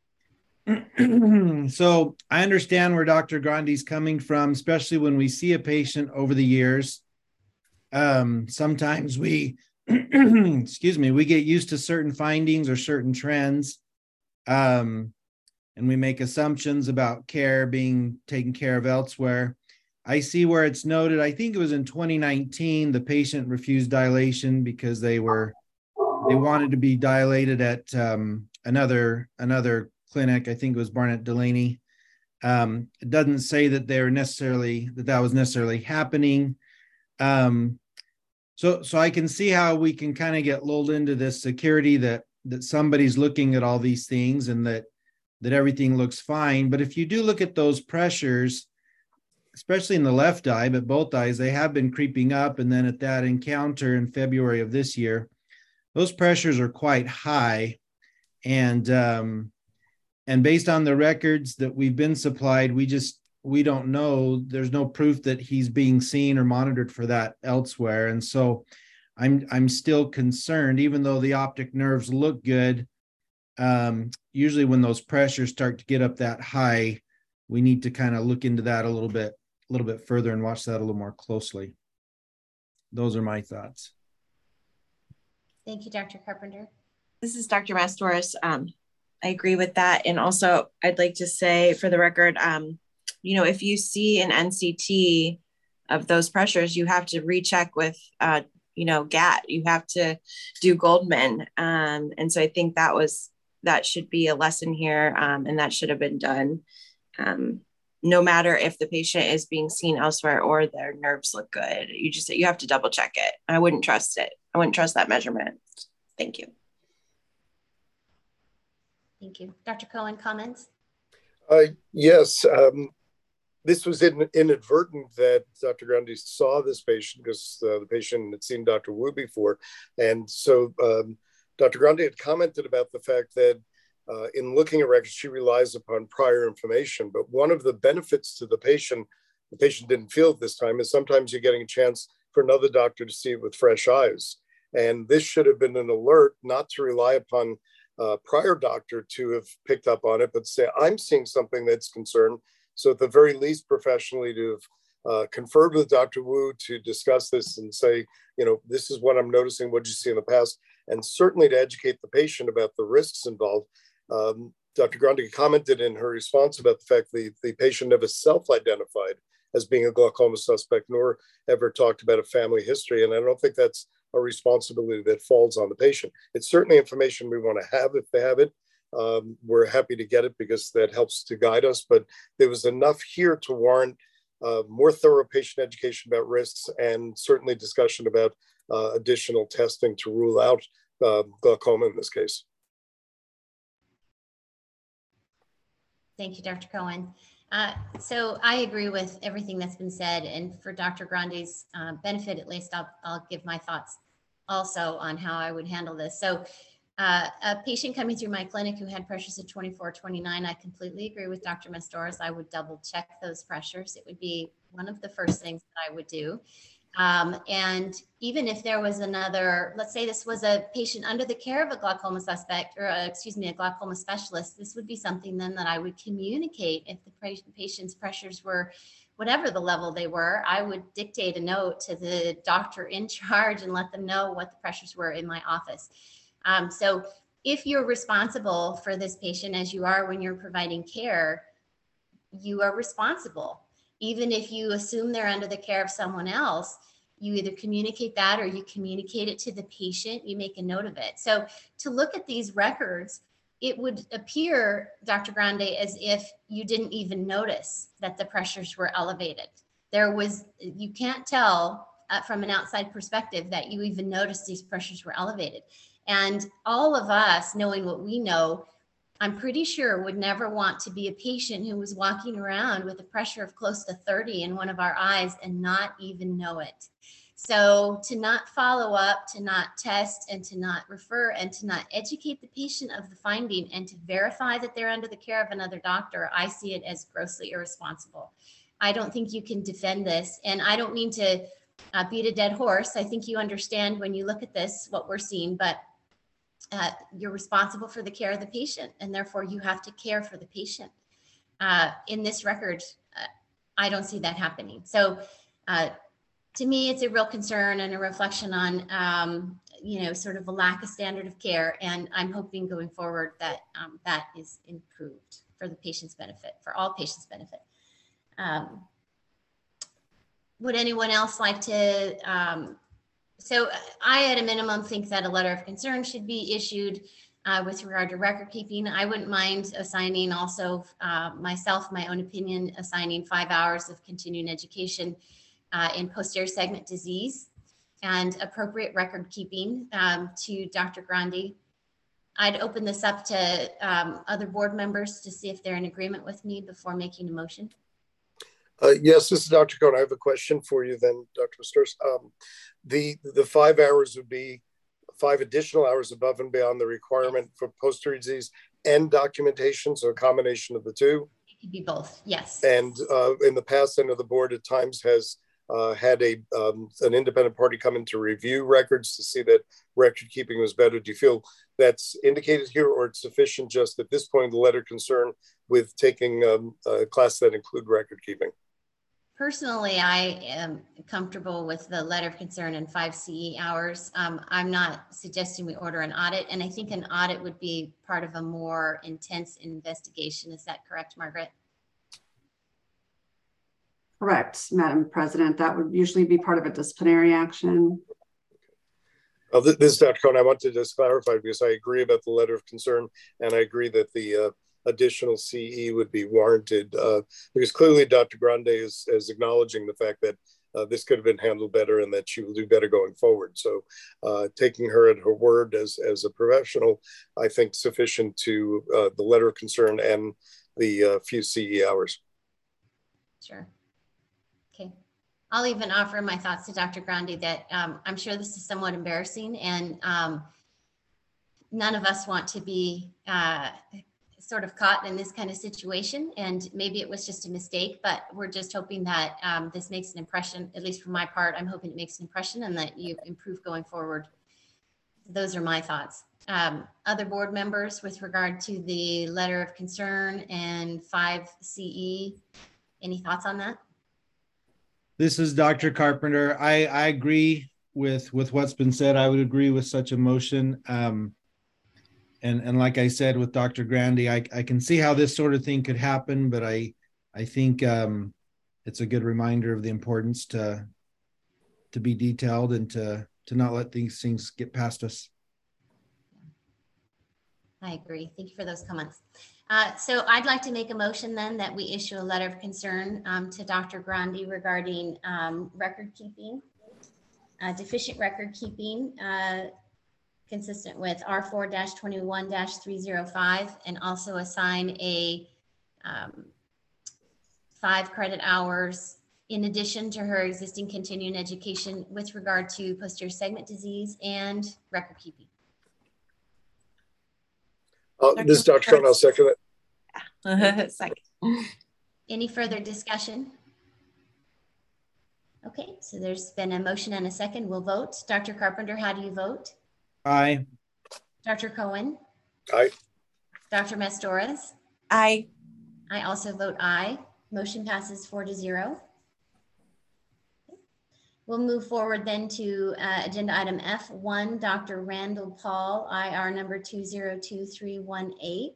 So I understand where Dr. Grandi's coming from, especially when we see a patient over the years. Sometimes we, excuse me, we get used to certain findings or certain trends, and we make assumptions about care being taken care of elsewhere. I see where it's noted, I think it was in 2019, the patient refused dilation because they wanted to be dilated at another clinic. I think it was Barnett Delaney. It doesn't say that that was necessarily happening. So I can see how we can kind of get lulled into this security that somebody's looking at all these things and that everything looks fine. But if you do look at those pressures, especially in the left eye, but both eyes, they have been creeping up. And then at that encounter in February of this year, those pressures are quite high. And based on the records that we've been supplied, we don't know. There's no proof that he's being seen or monitored for that elsewhere. And so I'm still concerned, even though the optic nerves look good. Usually when those pressures start to get up that high, we need to kind of look into that a little bit little bit further and watch that a little more closely. Those are my thoughts. Thank you, Dr. Carpenter. This is Dr. Mastoris. I agree with that. And also, I'd like to say for the record, you know, if you see an NCT of those pressures, you have to recheck with, you know, GAT. You have to do Goldman. And so I think that should be a lesson here, and that should have been done. No matter if the patient is being seen elsewhere or their nerves look good, you have to double check it. I wouldn't trust it. I wouldn't trust that measurement. Thank you. Thank you. Dr. Cohen, comments? Yes, this was inadvertent that Dr. Grande saw this patient because the patient had seen Dr. Wu before. And so Dr. Grande had commented about the fact that in looking at records, she relies upon prior information. But one of the benefits to the patient didn't feel at this time, is sometimes you're getting a chance for another doctor to see it with fresh eyes. And this should have been an alert not to rely upon prior doctor to have picked up on it, but say, I'm seeing something that's concerned. So at the very least, professionally to have conferred with Dr. Wu to discuss this and say, you know, this is what I'm noticing, what did you see in the past? And certainly to educate the patient about the risks involved. Dr. Grande commented in her response about the fact that the patient never self-identified as being a glaucoma suspect, nor ever talked about a family history. And I don't think that's a responsibility that falls on the patient. It's certainly information we want to have if they have it. We're happy to get it because that helps to guide us, but there was enough here to warrant more thorough patient education about risks and certainly discussion about additional testing to rule out glaucoma in this case. Thank you, Dr. Cohen. So I agree with everything that's been said, and for Dr. Grande's benefit, at least I'll give my thoughts also on how I would handle this. So a patient coming through my clinic who had pressures of 24, 29, I completely agree with Dr. Mastoris. I would double check those pressures. It would be one of the first things that I would do. And even if there was another, let's say this was a patient under the care of a glaucoma suspect, or a glaucoma specialist, this would be something then that I would communicate. If the patient's pressures were whatever the level they were, I would dictate a note to the doctor in charge and let them know what the pressures were in my office. So if you're responsible for this patient, as you are when you're providing care, you are responsible. Even if you assume they're under the care of someone else, you either communicate that or you communicate it to the patient, you make a note of it. So to look at these records, it would appear, Dr. Grande, as if you didn't even notice that the pressures were elevated. You can't tell from an outside perspective that you even noticed these pressures were elevated. And all of us, knowing what we know, I'm pretty sure would never want to be a patient who was walking around with a pressure of close to 30 in one of our eyes and not even know it. So to not follow up, to not test, and to not refer, and to not educate the patient of the finding, and to verify that they're under the care of another doctor, I see it as grossly irresponsible. I don't think you can defend this. And I don't mean to beat a dead horse. I think you understand when you look at this, what we're seeing, but you're responsible for the care of the patient, and therefore you have to care for the patient. In this record, I don't see that happening. So to me, it's a real concern and a reflection on, sort of a lack of standard of care. And I'm hoping going forward that that is improved for the patient's benefit, for all patients' benefit. Would anyone else like to so I, at a minimum, think that a letter of concern should be issued with regard to record keeping. I wouldn't mind assigning also myself, my own opinion, assigning 5 hours of continuing education in posterior segment disease and appropriate record keeping to Dr. Grande. I'd open this up to other board members to see if they're in agreement with me before making a motion. Yes, this is Dr. Cohen. I have a question for you then, Dr. Mastoris. The 5 hours would be 5 additional hours above and beyond the requirement for posterior disease and documentation, so a combination of the two? It could be both, yes. And in the past, I know the board at times has had an independent party come in to review records to see that record keeping was better. Do you feel that's indicated here, or it's sufficient just at this point, the letter concern with taking a class that include record keeping? Personally, I am comfortable with the letter of concern and 5 CE hours. I'm not suggesting we order an audit, and I think an audit would be part of a more intense investigation. Is that correct, Margaret? Correct, Madam President. That would usually be part of a disciplinary action. This is Dr. Cohen. I want to just clarify because I agree about the letter of concern, and I agree that the additional CE would be warranted because clearly Dr. Grande is acknowledging the fact that this could have been handled better and that she will do better going forward. So taking her at her word as a professional, I think sufficient to the letter of concern and the few CE hours. Sure. Okay. I'll even offer my thoughts to Dr. Grande that I'm sure this is somewhat embarrassing, and none of us want to be sort of caught in this kind of situation, and maybe it was just a mistake, but we're just hoping that this makes an impression, at least for my part. I'm hoping it makes an impression and that you improve going forward. Those are my thoughts. Other board members with regard to the letter of concern and 5 CE, any thoughts on that? This is Dr. Carpenter. I agree with what's been said. I would agree with such a motion. And like I said, with Dr. Grande, I can see how this sort of thing could happen, but I think it's a good reminder of the importance to be detailed and to not let these things get past us. I agree. Thank you for those comments. So I'd like to make a motion then that we issue a letter of concern to Dr. Grande regarding record keeping, deficient record keeping, consistent with R4-21-305, and also assign a 5 credit hours in addition to her existing continuing education with regard to posterior segment disease and record keeping. This is Dr. Cohen. I'll second it. Second. Any further discussion? Okay, so there's been a motion and a second. We'll vote. Dr. Carpenter, how do you vote? Aye. Dr. Cohen? Aye. Dr. Mastores? Aye. I also vote aye. Motion passes 4-0. We'll move forward then to agenda item F1, Dr. Randall Paul, IR number 202318.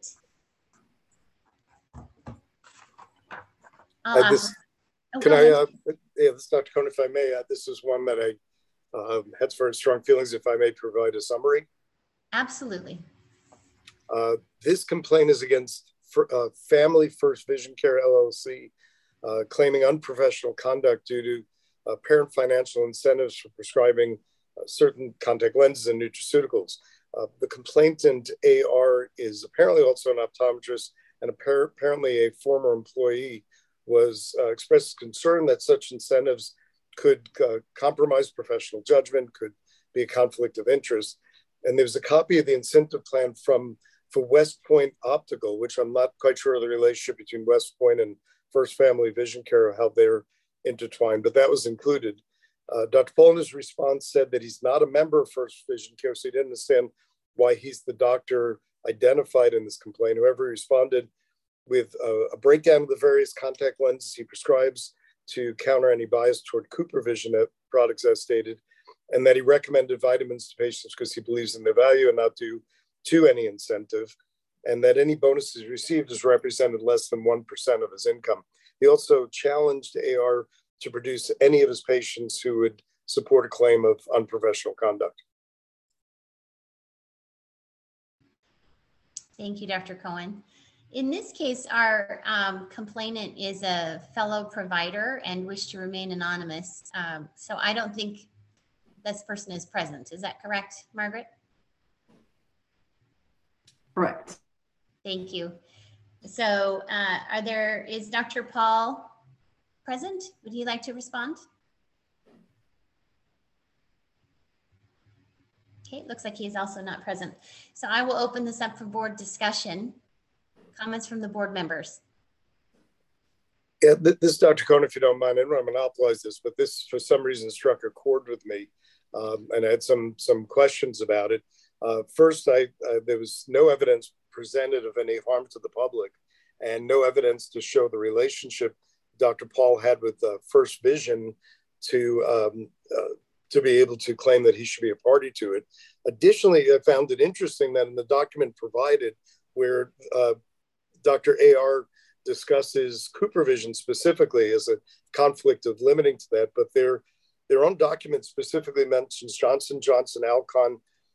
This is Dr. Cohen, if I may, this is one that I had very strong feelings, if I may provide a summary. Absolutely. This complaint is against Family First Vision Care LLC, claiming unprofessional conduct due to parent financial incentives for prescribing certain contact lenses and nutraceuticals. The complainant AR is apparently also an optometrist and apparently a former employee, was expressed concern that such incentives could compromise professional judgment, could be a conflict of interest. And there's a copy of the incentive plan for West Point Optical, which I'm not quite sure of the relationship between West Point and First Family Vision Care, how they're intertwined, but that was included. Dr. Paul in his response said that he's not a member of First Vision Care, so he didn't understand why he's the doctor identified in this complaint. However, he responded with a breakdown of the various contact lenses he prescribes to counter any bias toward CooperVision products as stated, and that he recommended vitamins to patients because he believes in their value and not due to any incentive, and that any bonuses received is represented less than 1% of his income. He also challenged AR to produce any of his patients who would support a claim of unprofessional conduct. Thank you, Dr. Cohen. In this case, our complainant is a fellow provider and wished to remain anonymous. So I don't think this person is present. Is that correct, Margaret? Correct. Thank you. So is Dr. Paul present? Would you like to respond? Okay, it looks like he is also not present. So I will open this up for board discussion. Comments from the board members. Yeah, this is Dr. Cohen, if you don't mind. I don't want to monopolize this, but this for some reason struck a chord with me, and I had some questions about it. First, there was no evidence presented of any harm to the public and no evidence to show the relationship Dr. Paul had with First Vision to be able to claim that he should be a party to it. Additionally, I found it interesting that in the document provided where Dr. A.R. discusses CooperVision specifically as a conflict of limiting to that, but their own document specifically mentions Johnson & Johnson, Alcon,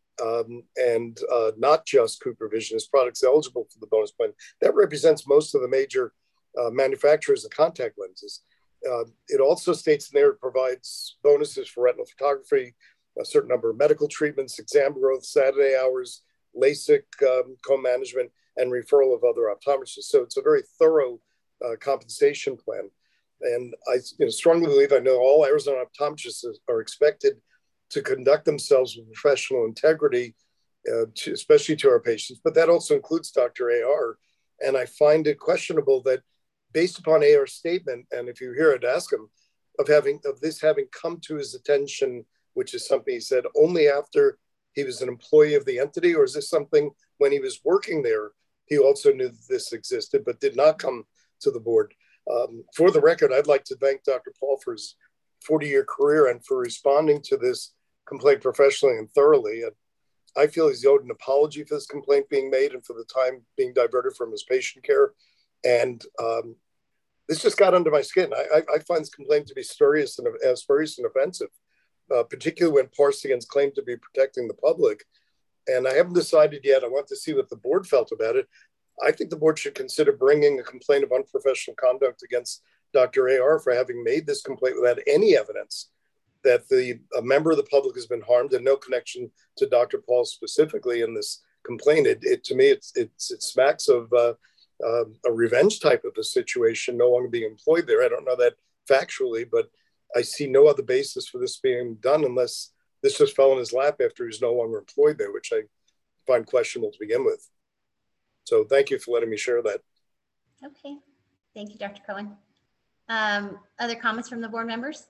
and not just CooperVision as products eligible for the bonus plan. That represents most of the major manufacturers of contact lenses. It also states in there it provides bonuses for retinal photography, a certain number of medical treatments, exam growth, Saturday hours, LASIK co-management, and referral of other optometrists. So it's a very thorough compensation plan. And I strongly believe, I know all Arizona optometrists are expected to conduct themselves with professional integrity, especially to our patients, but that also includes Dr. A.R. And I find it questionable that based upon A.R.'s statement, and if you hear it, ask him, of this having come to his attention, which is something he said only after he was an employee of the entity, or is this something when he was working there, he also knew that this existed, but did not come to the board? For the record, I'd like to thank Dr. Paul for his 40-year career and for responding to this complaint professionally and thoroughly. And I feel he's owed an apology for this complaint being made and for the time being diverted from his patient care. And this just got under my skin. I find this complaint to be spurious and offensive, particularly when Parsigan's claimed to be protecting the public. And I haven't decided yet. I want to see what the board felt about it. I think the board should consider bringing a complaint of unprofessional conduct against Dr. A.R. for having made this complaint without any evidence that a member of the public has been harmed and no connection to Dr. Paul specifically in this complaint. To me, it smacks of a revenge type of a situation, no longer being employed there. I don't know that factually, but I see no other basis for this being done unless this just fell in his lap after he's no longer employed there, which I find questionable to begin with. So thank you for letting me share that. Okay, thank you, Dr. Cohen. Other comments from the board members?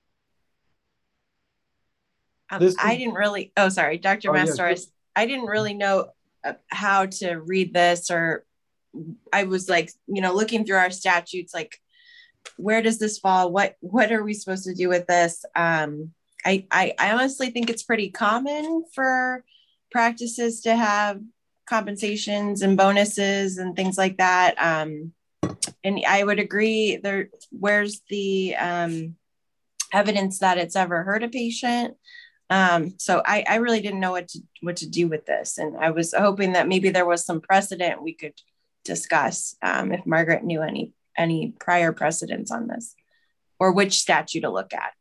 I didn't really, sorry, Dr. Mastoris, I didn't really know how to read this, or I was like, looking through our statutes, like, where does this fall? What are we supposed to do with this? I honestly think it's pretty common for practices to have compensations and bonuses and things like that. And I would agree there, where's the evidence that it's ever hurt a patient? So I really didn't know what to do with this. And I was hoping that maybe there was some precedent we could discuss, if Margaret knew any prior precedents on this, or which statute to look at.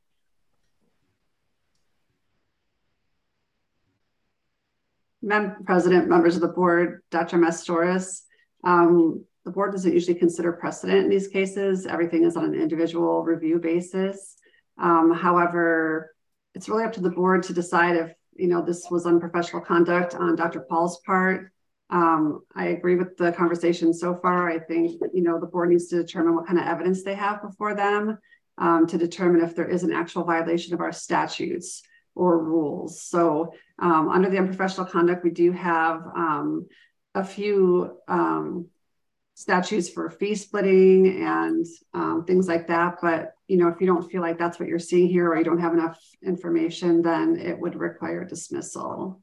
Madam President, members of the board, Dr. Mastoris, the board doesn't usually consider precedent in these cases. Everything is on an individual review basis. However, it's really up to the board to decide if this was unprofessional conduct on Dr. Paul's part. I agree with the conversation so far. I think the board needs to determine what kind of evidence they have before them to determine if there is an actual violation of our statutes or rules. So under the unprofessional conduct, we do have a few statutes for fee splitting and things like that. But if you don't feel like that's what you're seeing here, or you don't have enough information, then it would require dismissal.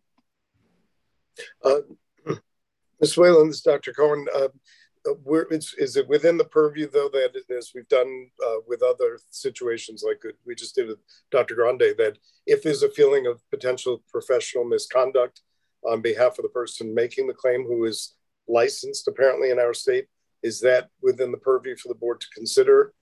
Ms. Whalen, this is Dr. Cohen. Is it within the purview, though, that as we've done with other situations like we just did with Dr. Grande, that if there's a feeling of potential professional misconduct on behalf of the person making the claim who is licensed apparently in our state, is that within the purview for the board to consider?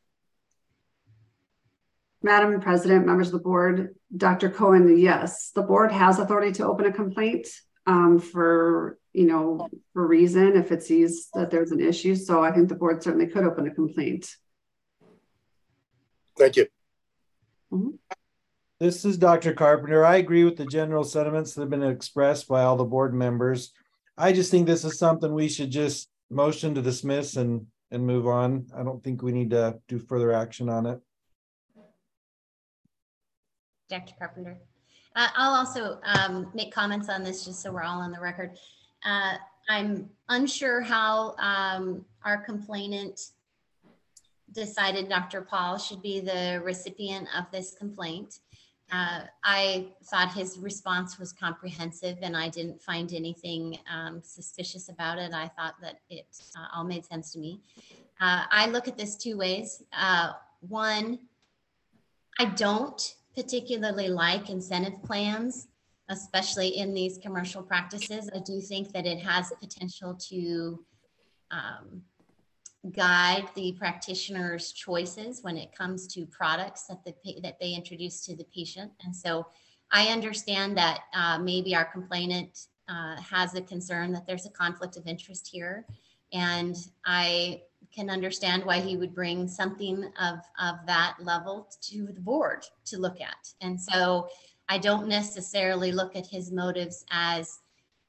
Madam President, members of the board, Dr. Cohen, yes, the board has authority to open a complaint for reason if it sees that there's an issue. So I think the board certainly could open a complaint. Thank you. Mm-hmm. This is Dr. Carpenter. I agree with the general sentiments that have been expressed by all the board members. I just think this is something we should just motion to dismiss and move on. I don't think we need to do further action on it. Dr. Carpenter. I'll also make comments on this just so we're all on the record. I'm unsure how our complainant decided Dr. Paul should be the recipient of this complaint. I thought his response was comprehensive and I didn't find anything suspicious about it. I thought that it all made sense to me. I look at this two ways. One, I don't particularly like incentive plans, especially in these commercial practices. I do think that it has potential to guide the practitioner's choices when it comes to products that they introduce to the patient. And so I understand that maybe our complainant has a concern that there's a conflict of interest here. And I can understand why he would bring something of that level to the board to look at. And so I don't necessarily look at his motives as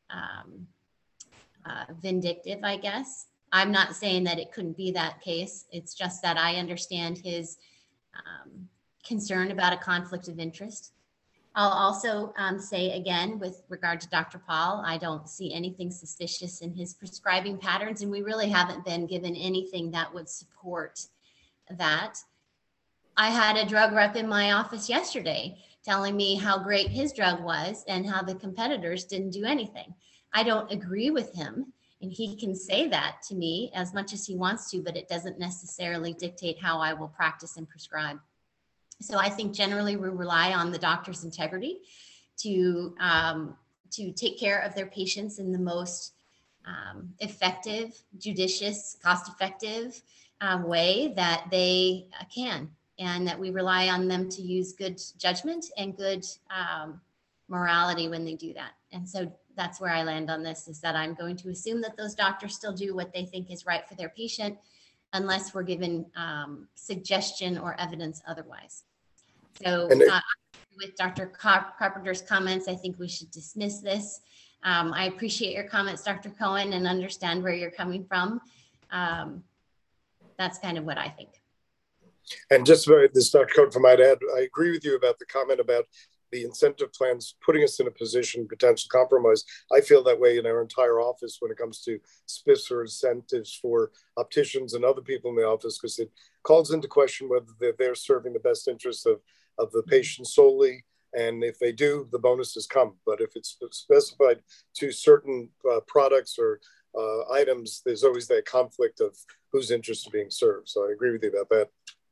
vindictive, I guess. I'm not saying that it couldn't be that case. It's just that I understand his concern about a conflict of interest. I'll also say again, with regard to Dr. Paul, I don't see anything suspicious in his prescribing patterns, and we really haven't been given anything that would support that. I had a drug rep in my office yesterday telling me how great his drug was and how the competitors didn't do anything. I don't agree with him, and he can say that to me as much as he wants to, but it doesn't necessarily dictate how I will practice and prescribe. So I think generally we rely on the doctor's integrity to take care of their patients in the most effective, judicious, cost-effective way that they can, and that we rely on them to use good judgment and good morality when they do that. And so that's where I land on this, is that I'm going to assume that those doctors still do what they think is right for their patient, unless we're given suggestion or evidence otherwise. So with Dr. Carpenter's comments, I think we should dismiss this. I appreciate your comments, Dr. Cohen, and understand where you're coming from. That's kind of what I think. And just about this, Dr. Cohen, if I might add, I agree with you about the comment about the incentive plans putting us in a position of potential compromise. I feel that way in our entire office when it comes to spiffs or incentives for opticians and other people in the office, because it calls into question whether they're serving the best interests of the patient solely. And if they do, the bonuses come. But if it's specified to certain products or items, there's always that conflict of whose interests are being served. So I agree with you about that.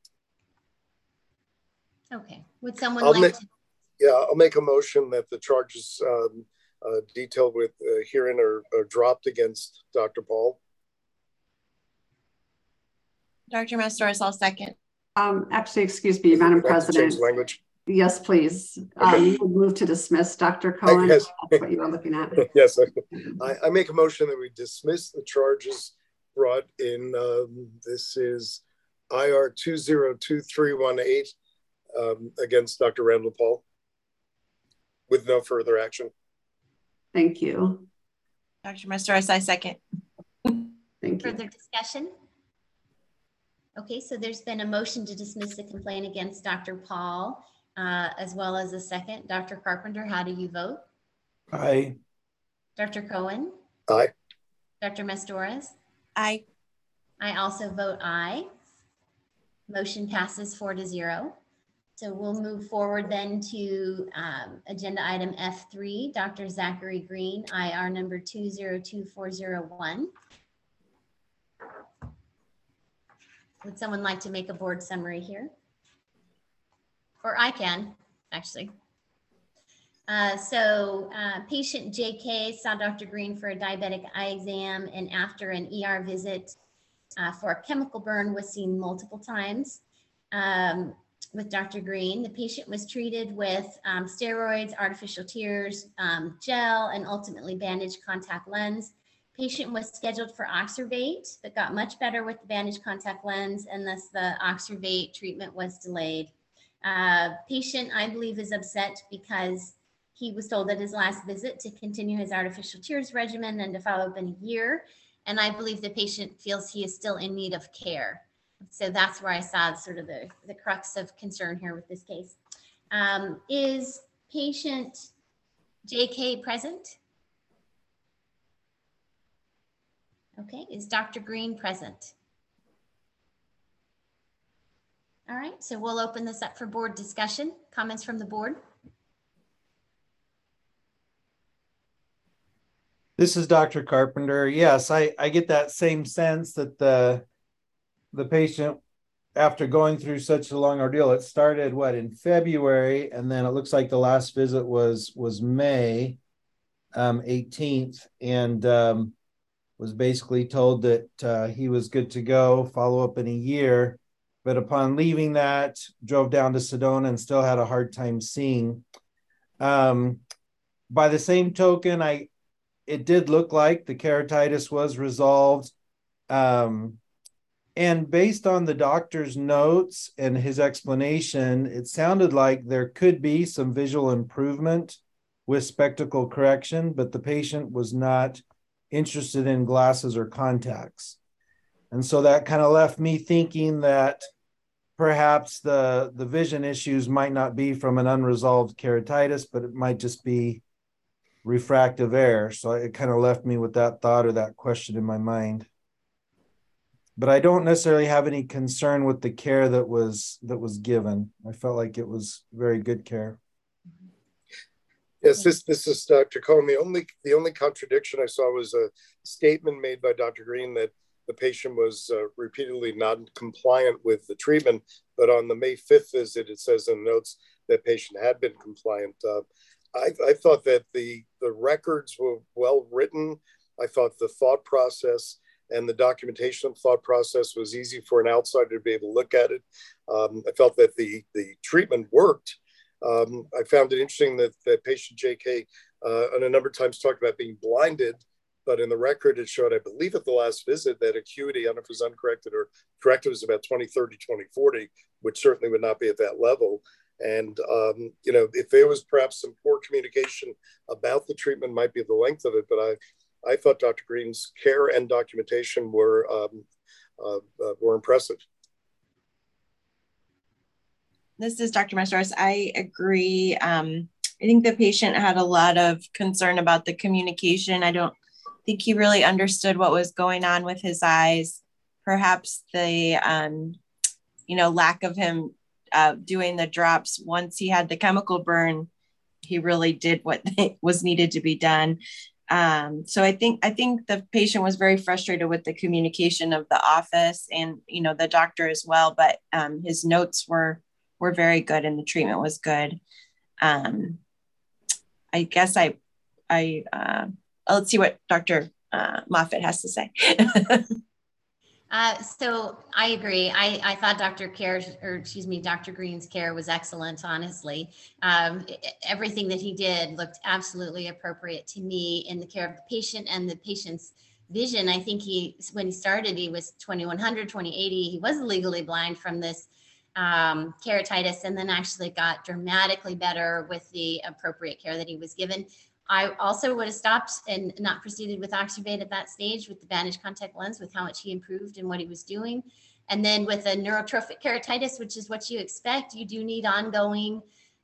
Okay. Would someone like to? Yeah, I'll make a motion that the charges detailed with herein are dropped against Dr. Paul. Dr. Mastoris, I'll second. Actually, excuse me, Madam President. Change language. Yes, please. Okay. You would move to dismiss, Dr. Cohen. Yes. That's what you were looking at. Yes, I make a motion that we dismiss the charges brought in. This is IR 202318 against Dr. Randall Paul, with no further action. Thank you. Dr. Mastoris, I second. Thank you. Further discussion? Okay, so there's been a motion to dismiss the complaint against Dr. Paul, as well as a second. Dr. Carpenter, how do you vote? Aye. Dr. Cohen? Aye. Dr. Mastoris? Aye. I also vote aye. Motion passes 4-0. So we'll move forward then to agenda item F3, Dr. Zachary Green, IR number 202401. Would someone like to make a board summary here? Or I can, actually. Patient JK saw Dr. Green for a diabetic eye exam, and after an ER visit for a chemical burn was seen multiple times with Dr. Green. The patient was treated with steroids, artificial tears, gel, and ultimately bandaged contact lens. Patient was scheduled for Oxervate, but got much better with the bandaged contact lens, and thus the Oxervate treatment was delayed. Patient, I believe, is upset because he was told at his last visit to continue his artificial tears regimen and to follow up in a year. And I believe the patient feels he is still in need of care. So that's where I saw sort of the crux of concern here with this case. Is patient JK present? Okay, is Dr. Green present? All right, so we'll open this up for board discussion. Comments from the board? This is Dr. Carpenter. Yes, I get that same sense that the patient, after going through such a long ordeal, it started in February, and then it looks like the last visit was May 18th, and was basically told that he was good to go, follow up in a year. But upon leaving that, drove down to Sedona and still had a hard time seeing. By the same token, it did look like the keratitis was resolved. And based on the doctor's notes and his explanation, it sounded like there could be some visual improvement with spectacle correction, but the patient was not interested in glasses or contacts. And so that kind of left me thinking that perhaps the vision issues might not be from an unresolved keratitis, but it might just be refractive error. So it kind of left me with that thought or that question in my mind. But I don't necessarily have any concern with the care that was given. I felt like it was very good care. Yes, this is Dr. Cohen. The only contradiction I saw was a statement made by Dr. Green that the patient was repeatedly non-compliant with the treatment, but on the May 5th visit, it says in the notes that patient had been compliant. I thought that the records were well written. I thought the thought process and the documentation of the thought process was easy for an outsider to be able to look at it. I felt that the treatment worked. I found it interesting that patient JK on a number of times talked about being blinded, but in the record, it showed, I believe at the last visit, that acuity, I don't know if it was uncorrected or corrected, was about 20/30, 20/40, which certainly would not be at that level. And, if there was perhaps some poor communication about the treatment, might be the length of it, but I thought Dr. Green's care and documentation were impressive. This is Dr. Masteros. I agree. I think the patient had a lot of concern about the communication. I don't think he really understood what was going on with his eyes. Perhaps the, lack of him doing the drops. Once he had the chemical burn, he really did what was needed to be done. So I think the patient was very frustrated with the communication of the office and, the doctor as well, but his notes were very good and the treatment was good. I guess let's see what Dr. Moffitt has to say. So I agree. I thought Dr. Green's care was excellent, honestly. Everything that he did looked absolutely appropriate to me in the care of the patient and the patient's vision. I think when he started, he was 2100, 2080. He was legally blind from this keratitis, and then actually got dramatically better with the appropriate care that he was given. I also would have stopped and not proceeded with Oxervate at that stage with the bandage contact lens, with how much he improved and what he was doing. And then with a neurotrophic keratitis, which is what you expect, you do need ongoing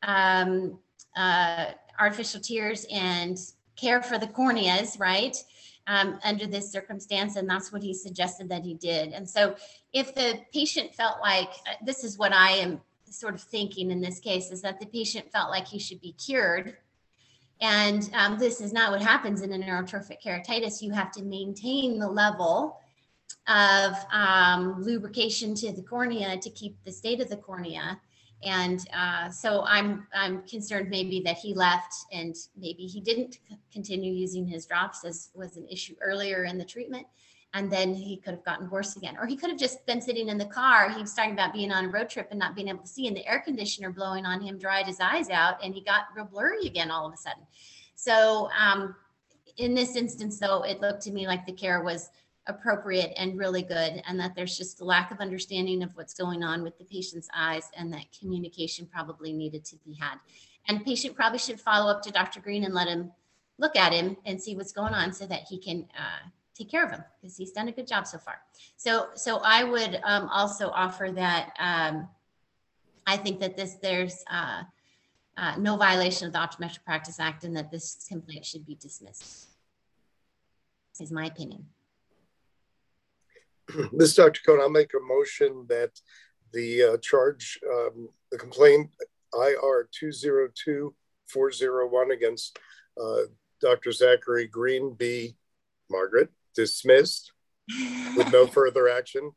artificial tears and care for the corneas, right? Under this circumstance, and that's what he suggested that he did. And so if the patient felt like, this is what I am sort of thinking in this case, is that the patient felt like he should be cured. And this is not what happens in a neurotrophic keratitis. You have to maintain the level of lubrication to the cornea to keep the state of the cornea. And so I'm concerned maybe that he left and maybe he didn't continue using his drops, as was an issue earlier in the treatment. And then he could have gotten worse again. Or he could have just been sitting in the car. He was talking about being on a road trip and not being able to see, and the air conditioner blowing on him dried his eyes out, and he got real blurry again all of a sudden. So in this instance, though, it looked to me like the care was appropriate and really good, and that there's just a lack of understanding of what's going on with the patient's eyes, and that communication probably needed to be had. And the patient probably should follow up to Dr. Green and let him look at him and see what's going on so that he can take care of him, because he's done a good job so far. So I would also offer that I think that there's no violation of the Optometric Practice Act, and that this complaint should be dismissed. This is my opinion. This is Dr. Cohen. I'll make a motion that the charge, the complaint IR 202401 against Dr. Zachary Green B. Margaret, dismissed with no further action.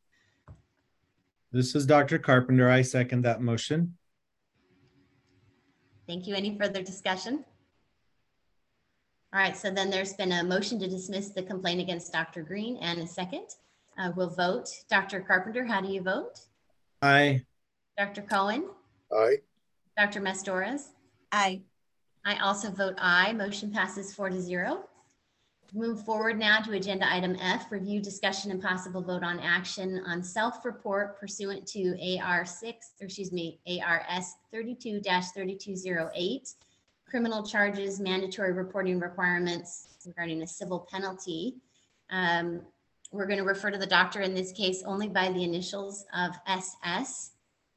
This is Dr. Carpenter. I second that motion. Thank you. Any further discussion? All right, so then there's been a motion to dismiss the complaint against Dr. Green and a second. We'll vote. Dr. Carpenter, how do you vote? Aye. Dr. Cohen? Aye. Dr. Mestores? Aye. I also vote aye. Motion passes 4-0. Move forward now to agenda item F, review, discussion, and possible vote on action on self-report pursuant to ARS 32-3208, criminal charges, mandatory reporting requirements regarding a civil penalty. We're going to refer to the doctor in this case only by the initials of SS.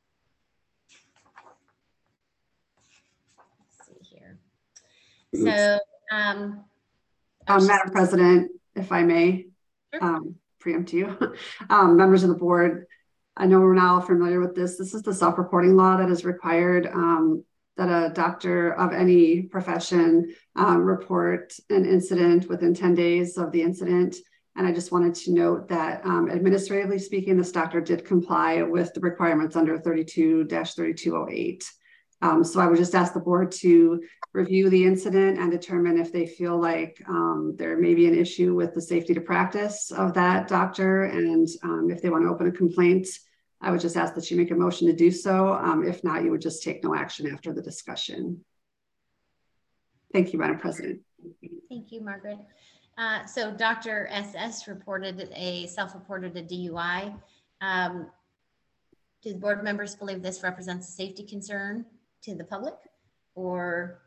Let's see here. So, Madam President, if I may, preempt you, members of the board, I know we're not all familiar with this. This is the self-reporting law that is required that a doctor of any profession report an incident within 10 days of the incident. And I just wanted to note that administratively speaking, this doctor did comply with the requirements under 32-3208. So I would just ask the board to review the incident and determine if they feel like there may be an issue with the safety to practice of that doctor. And if they want to open a complaint, I would just ask that you make a motion to do so. If not, you would just take no action after the discussion. Thank you, Madam President. Thank you, Margaret. So Dr. SS self-reported a DUI. Do the board members believe this represents a safety concern to the public, or?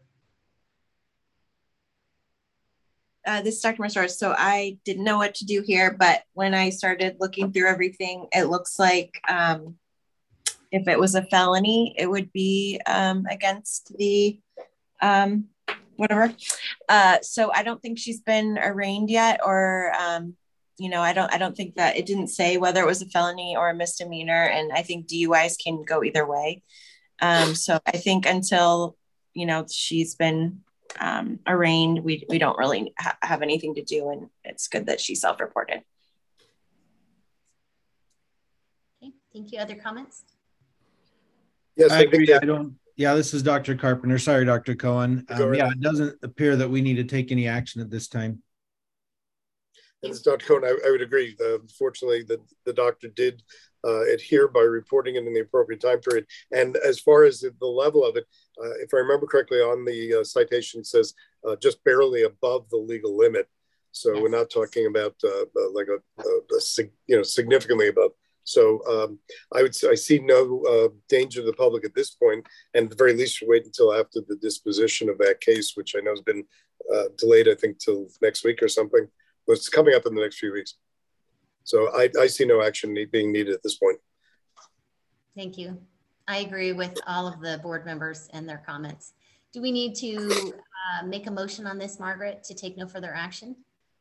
This is Dr. Mestores. So I didn't know what to do here, but when I started looking through everything, it looks like if it was a felony, it would be against the whatever. So I don't think she's been arraigned yet, or you know, I don't think that it didn't say whether it was a felony or a misdemeanor, and I think DUIs can go either way. So I think until, you know, she's been arraigned, we don't really have anything to do, and it's good that she self-reported. Okay, thank you. Other comments? Yes, I agree. Yeah, this is Dr. Carpenter. Sorry, Dr. Cohen. Yeah, it doesn't appear that we need to take any action at this time. And Dr. Cohen, I would agree. Fortunately, the doctor did adhere by reporting it in the appropriate time period. And as far as the level of it, if I remember correctly, on the citation it says just barely above the legal limit. So we're not talking about like significantly above. So I see no danger to the public at this point, and at the very least, wait until after the disposition of that case, which I know has been delayed, I think, till next week or something. But it's coming up in the next few weeks. So I see no action being needed at this point. Thank you. I agree with all of the board members and their comments. Do we need to make a motion on this, Margaret, to take no further action?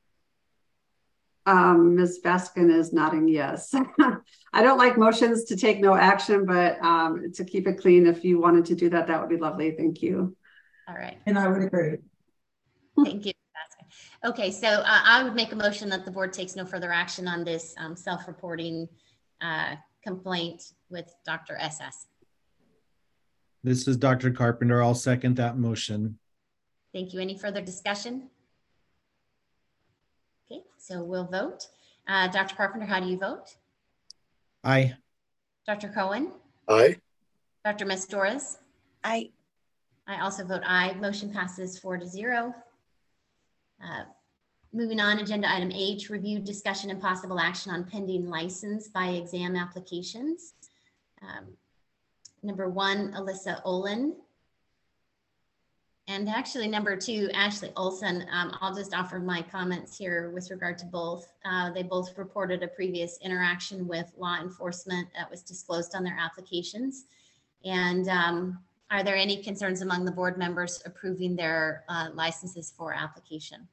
Ms. Baskin is nodding yes. I don't like motions to take no action, but to keep it clean, if you wanted to do that, that would be lovely. Thank you. All right. And I would agree. Thank you. Okay, so I would make a motion that the board takes no further action on this self-reporting complaint with Dr. SS. This is Dr. Carpenter. I'll second that motion. Thank you. Any further discussion? Okay, so we'll vote. Dr. Carpenter, how do you vote? Aye. Dr. Cohen? Aye. Dr. Mestores? Aye. I also vote aye. Motion passes 4-0. Moving on, agenda item H, review, discussion, and possible action on pending license by exam applications. Number 1, Alyssa Olin. And actually number 2, Ashley Olson. I'll just offer my comments here with regard to both. They both reported a previous interaction with law enforcement that was disclosed on their applications. And are there any concerns among the board members approving their licenses for application?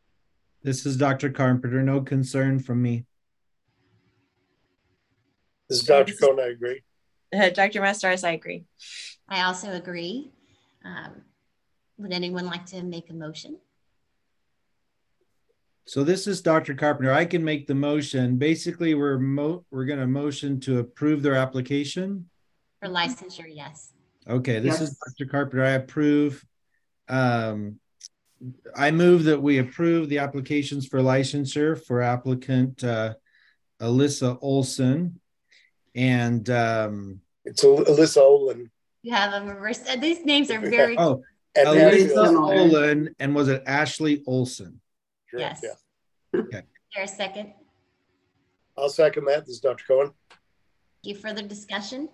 This is Dr. Carpenter. No concern from me. This is Dr. Cohen, I agree. Dr. Mastoris, I agree. I also agree. Would anyone like to make a motion? So this is Dr. Carpenter. I can make the motion. Basically, we're going to motion to approve their application. For licensure, yes. Okay, this is Dr. Carpenter. I approve. I move that we approve the applications for licensure for applicant Alyssa Olson. And it's Alyssa Olin. You have a reverse. These names are very. Oh, Alyssa Olin, and was it Ashley Olson? Yes. Yeah. Okay. Is there a second? I'll second that. This is Dr. Cohen. Any further discussion?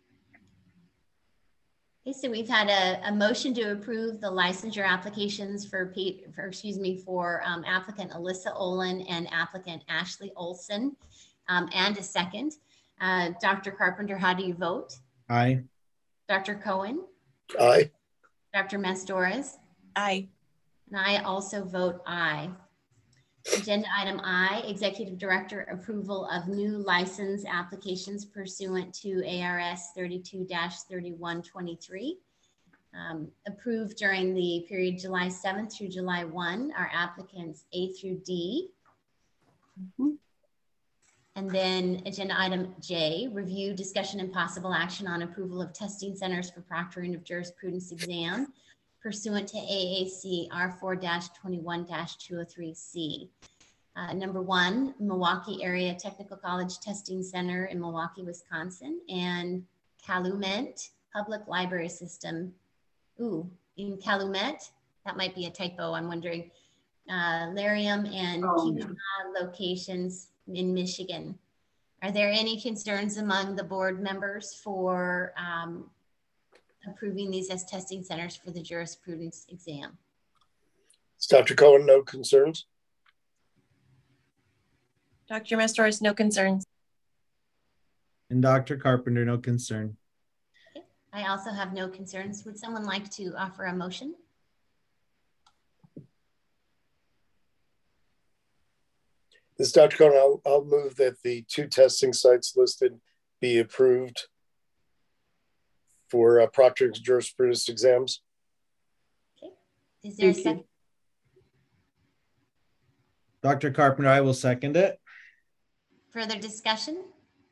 Okay, so we've had a motion to approve the licensure applications for applicant Alyssa Olin and applicant Ashley Olson, and a second. Dr. Carpenter, how do you vote? Aye. Dr. Cohen? Aye. Dr. Mastoris? Aye. And I also vote aye. Agenda item I, Executive Director approval of new license applications pursuant to ARS 32-3123. Approved during the period July 7th through July 1 are applicants A through D. And then agenda item J, review, discussion, and possible action on approval of testing centers for proctoring of jurisprudence exam pursuant to AAC R4-21-203C. Number 1, Milwaukee Area Technical College Testing Center in Milwaukee, Wisconsin, and Calumet Public Library System. Ooh, in Calumet, that might be a typo, I'm wondering. Larium and Keweenaw locations in Michigan. Are there any concerns among the board members for approving these as testing centers for the jurisprudence exam? It's Dr. Cohen, no concerns. Dr. Mastoris, no concerns. And Dr. Carpenter, no concern. Okay. I also have no concerns. Would someone like to offer a motion? This is Dr. Cohen. I'll move that the 2 testing sites listed be approved for proctoring jurisprudence exams. Okay. Is there a second? Dr. Carpenter, I will second it. Further discussion?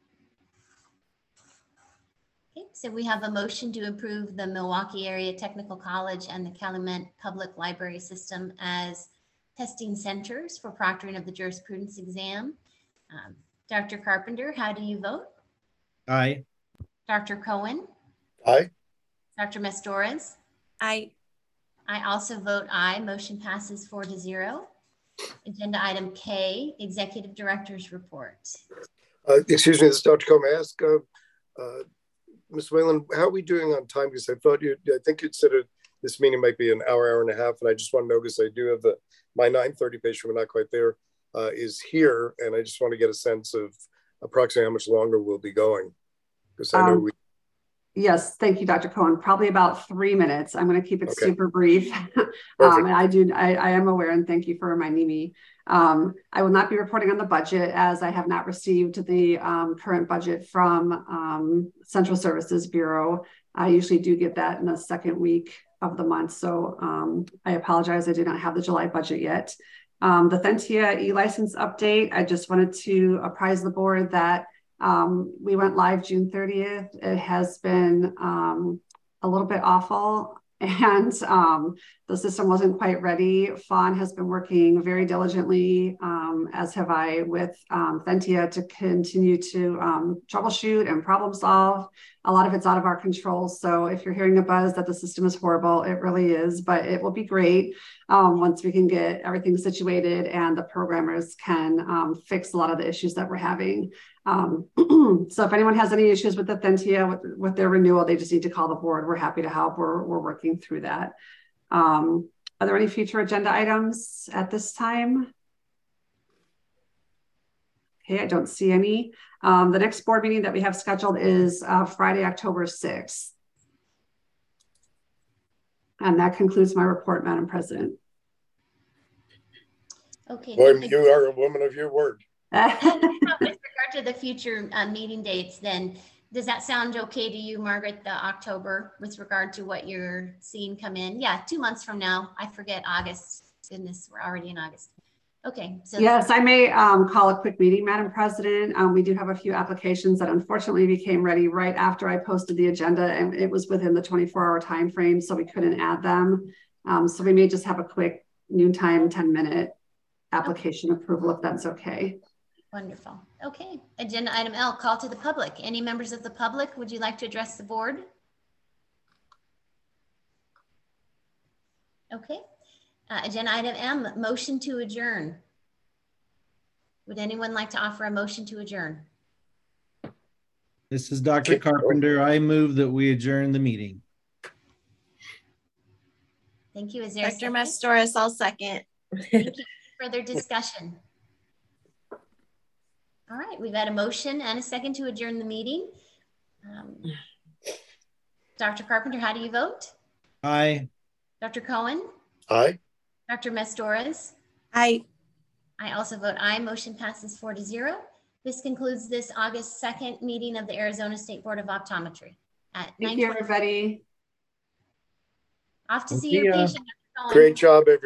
Okay, so we have a motion to approve the Milwaukee Area Technical College and the Calumet Public Library System as testing centers for proctoring of the jurisprudence exam. Dr. Carpenter, how do you vote? Aye. Dr. Cohen? Aye. Dr. Mastoris? Aye. I also vote aye. Motion passes 4-0. Agenda item K, Executive Director's Report. Excuse me, this is Dr. Cohen. May I ask Ms. Whalen, how are we doing on time? Because I think you'd said this meeting might be an hour and a half, and I just want to know because I do have my 9:30 patient, we're not quite there, is here, and I just want to get a sense of approximately how much longer we'll be going. Because I know we. Yes, thank you, Dr. Cohen. Probably about 3 minutes. I'm going to keep it super brief. And I am aware, and thank you for reminding me. I will not be reporting on the budget as I have not received the current budget from Central Services Bureau. I usually do get that in the second week of the month. So I apologize. I do not have the July budget yet. The Thentia e-license update, I just wanted to apprise the board that we went live June 30th. It has been a little bit awful, and the system wasn't quite ready. Fawn has been working very diligently, as have I, with Thentia to continue to troubleshoot and problem solve. A lot of it's out of our control. So if you're hearing a buzz that the system is horrible, it really is, but it will be great once we can get everything situated and the programmers can fix a lot of the issues that we're having. So if anyone has any issues with the Thentia, with their renewal, they just need to call the board. We're happy to help. We're working through that. Are there any future agenda items at this time? Okay, I don't see any. The next board meeting that we have scheduled is Friday, October 6th. And that concludes my report, Madam President. Okay. Boy, you are a woman of your word. Mr. regard to the future meeting dates, then does that sound okay to you, Margaret, the October, with regard to what you're seeing come in? Yeah, 2 months from now. I forget August. Goodness, we're already in August. Okay. So yes, I may call a quick meeting, Madam President. We do have a few applications that unfortunately became ready right after I posted the agenda, and it was within the 24-hour time frame, so we couldn't add them. So we may just have a quick noontime 10-minute application approval, if that's okay. Wonderful. Okay. Agenda item L, call to the public. Any members of the public, would you like to address the board? Okay. Agenda item M, motion to adjourn. Would anyone like to offer a motion to adjourn? This is Dr. Carpenter. I move that we adjourn the meeting. Thank you. Is there Dr. Mastoris, I'll second. Further discussion? All right, we've had a motion and a second to adjourn the meeting. Dr. Carpenter, how do you vote? Aye. Dr. Cohen? Aye. Dr. Mastoris? Aye. I also vote aye. Motion passes 4-0. This concludes this August 2nd meeting of the Arizona State Board of Optometry. Thank you, everybody. Off to see your patient. Great job, everybody.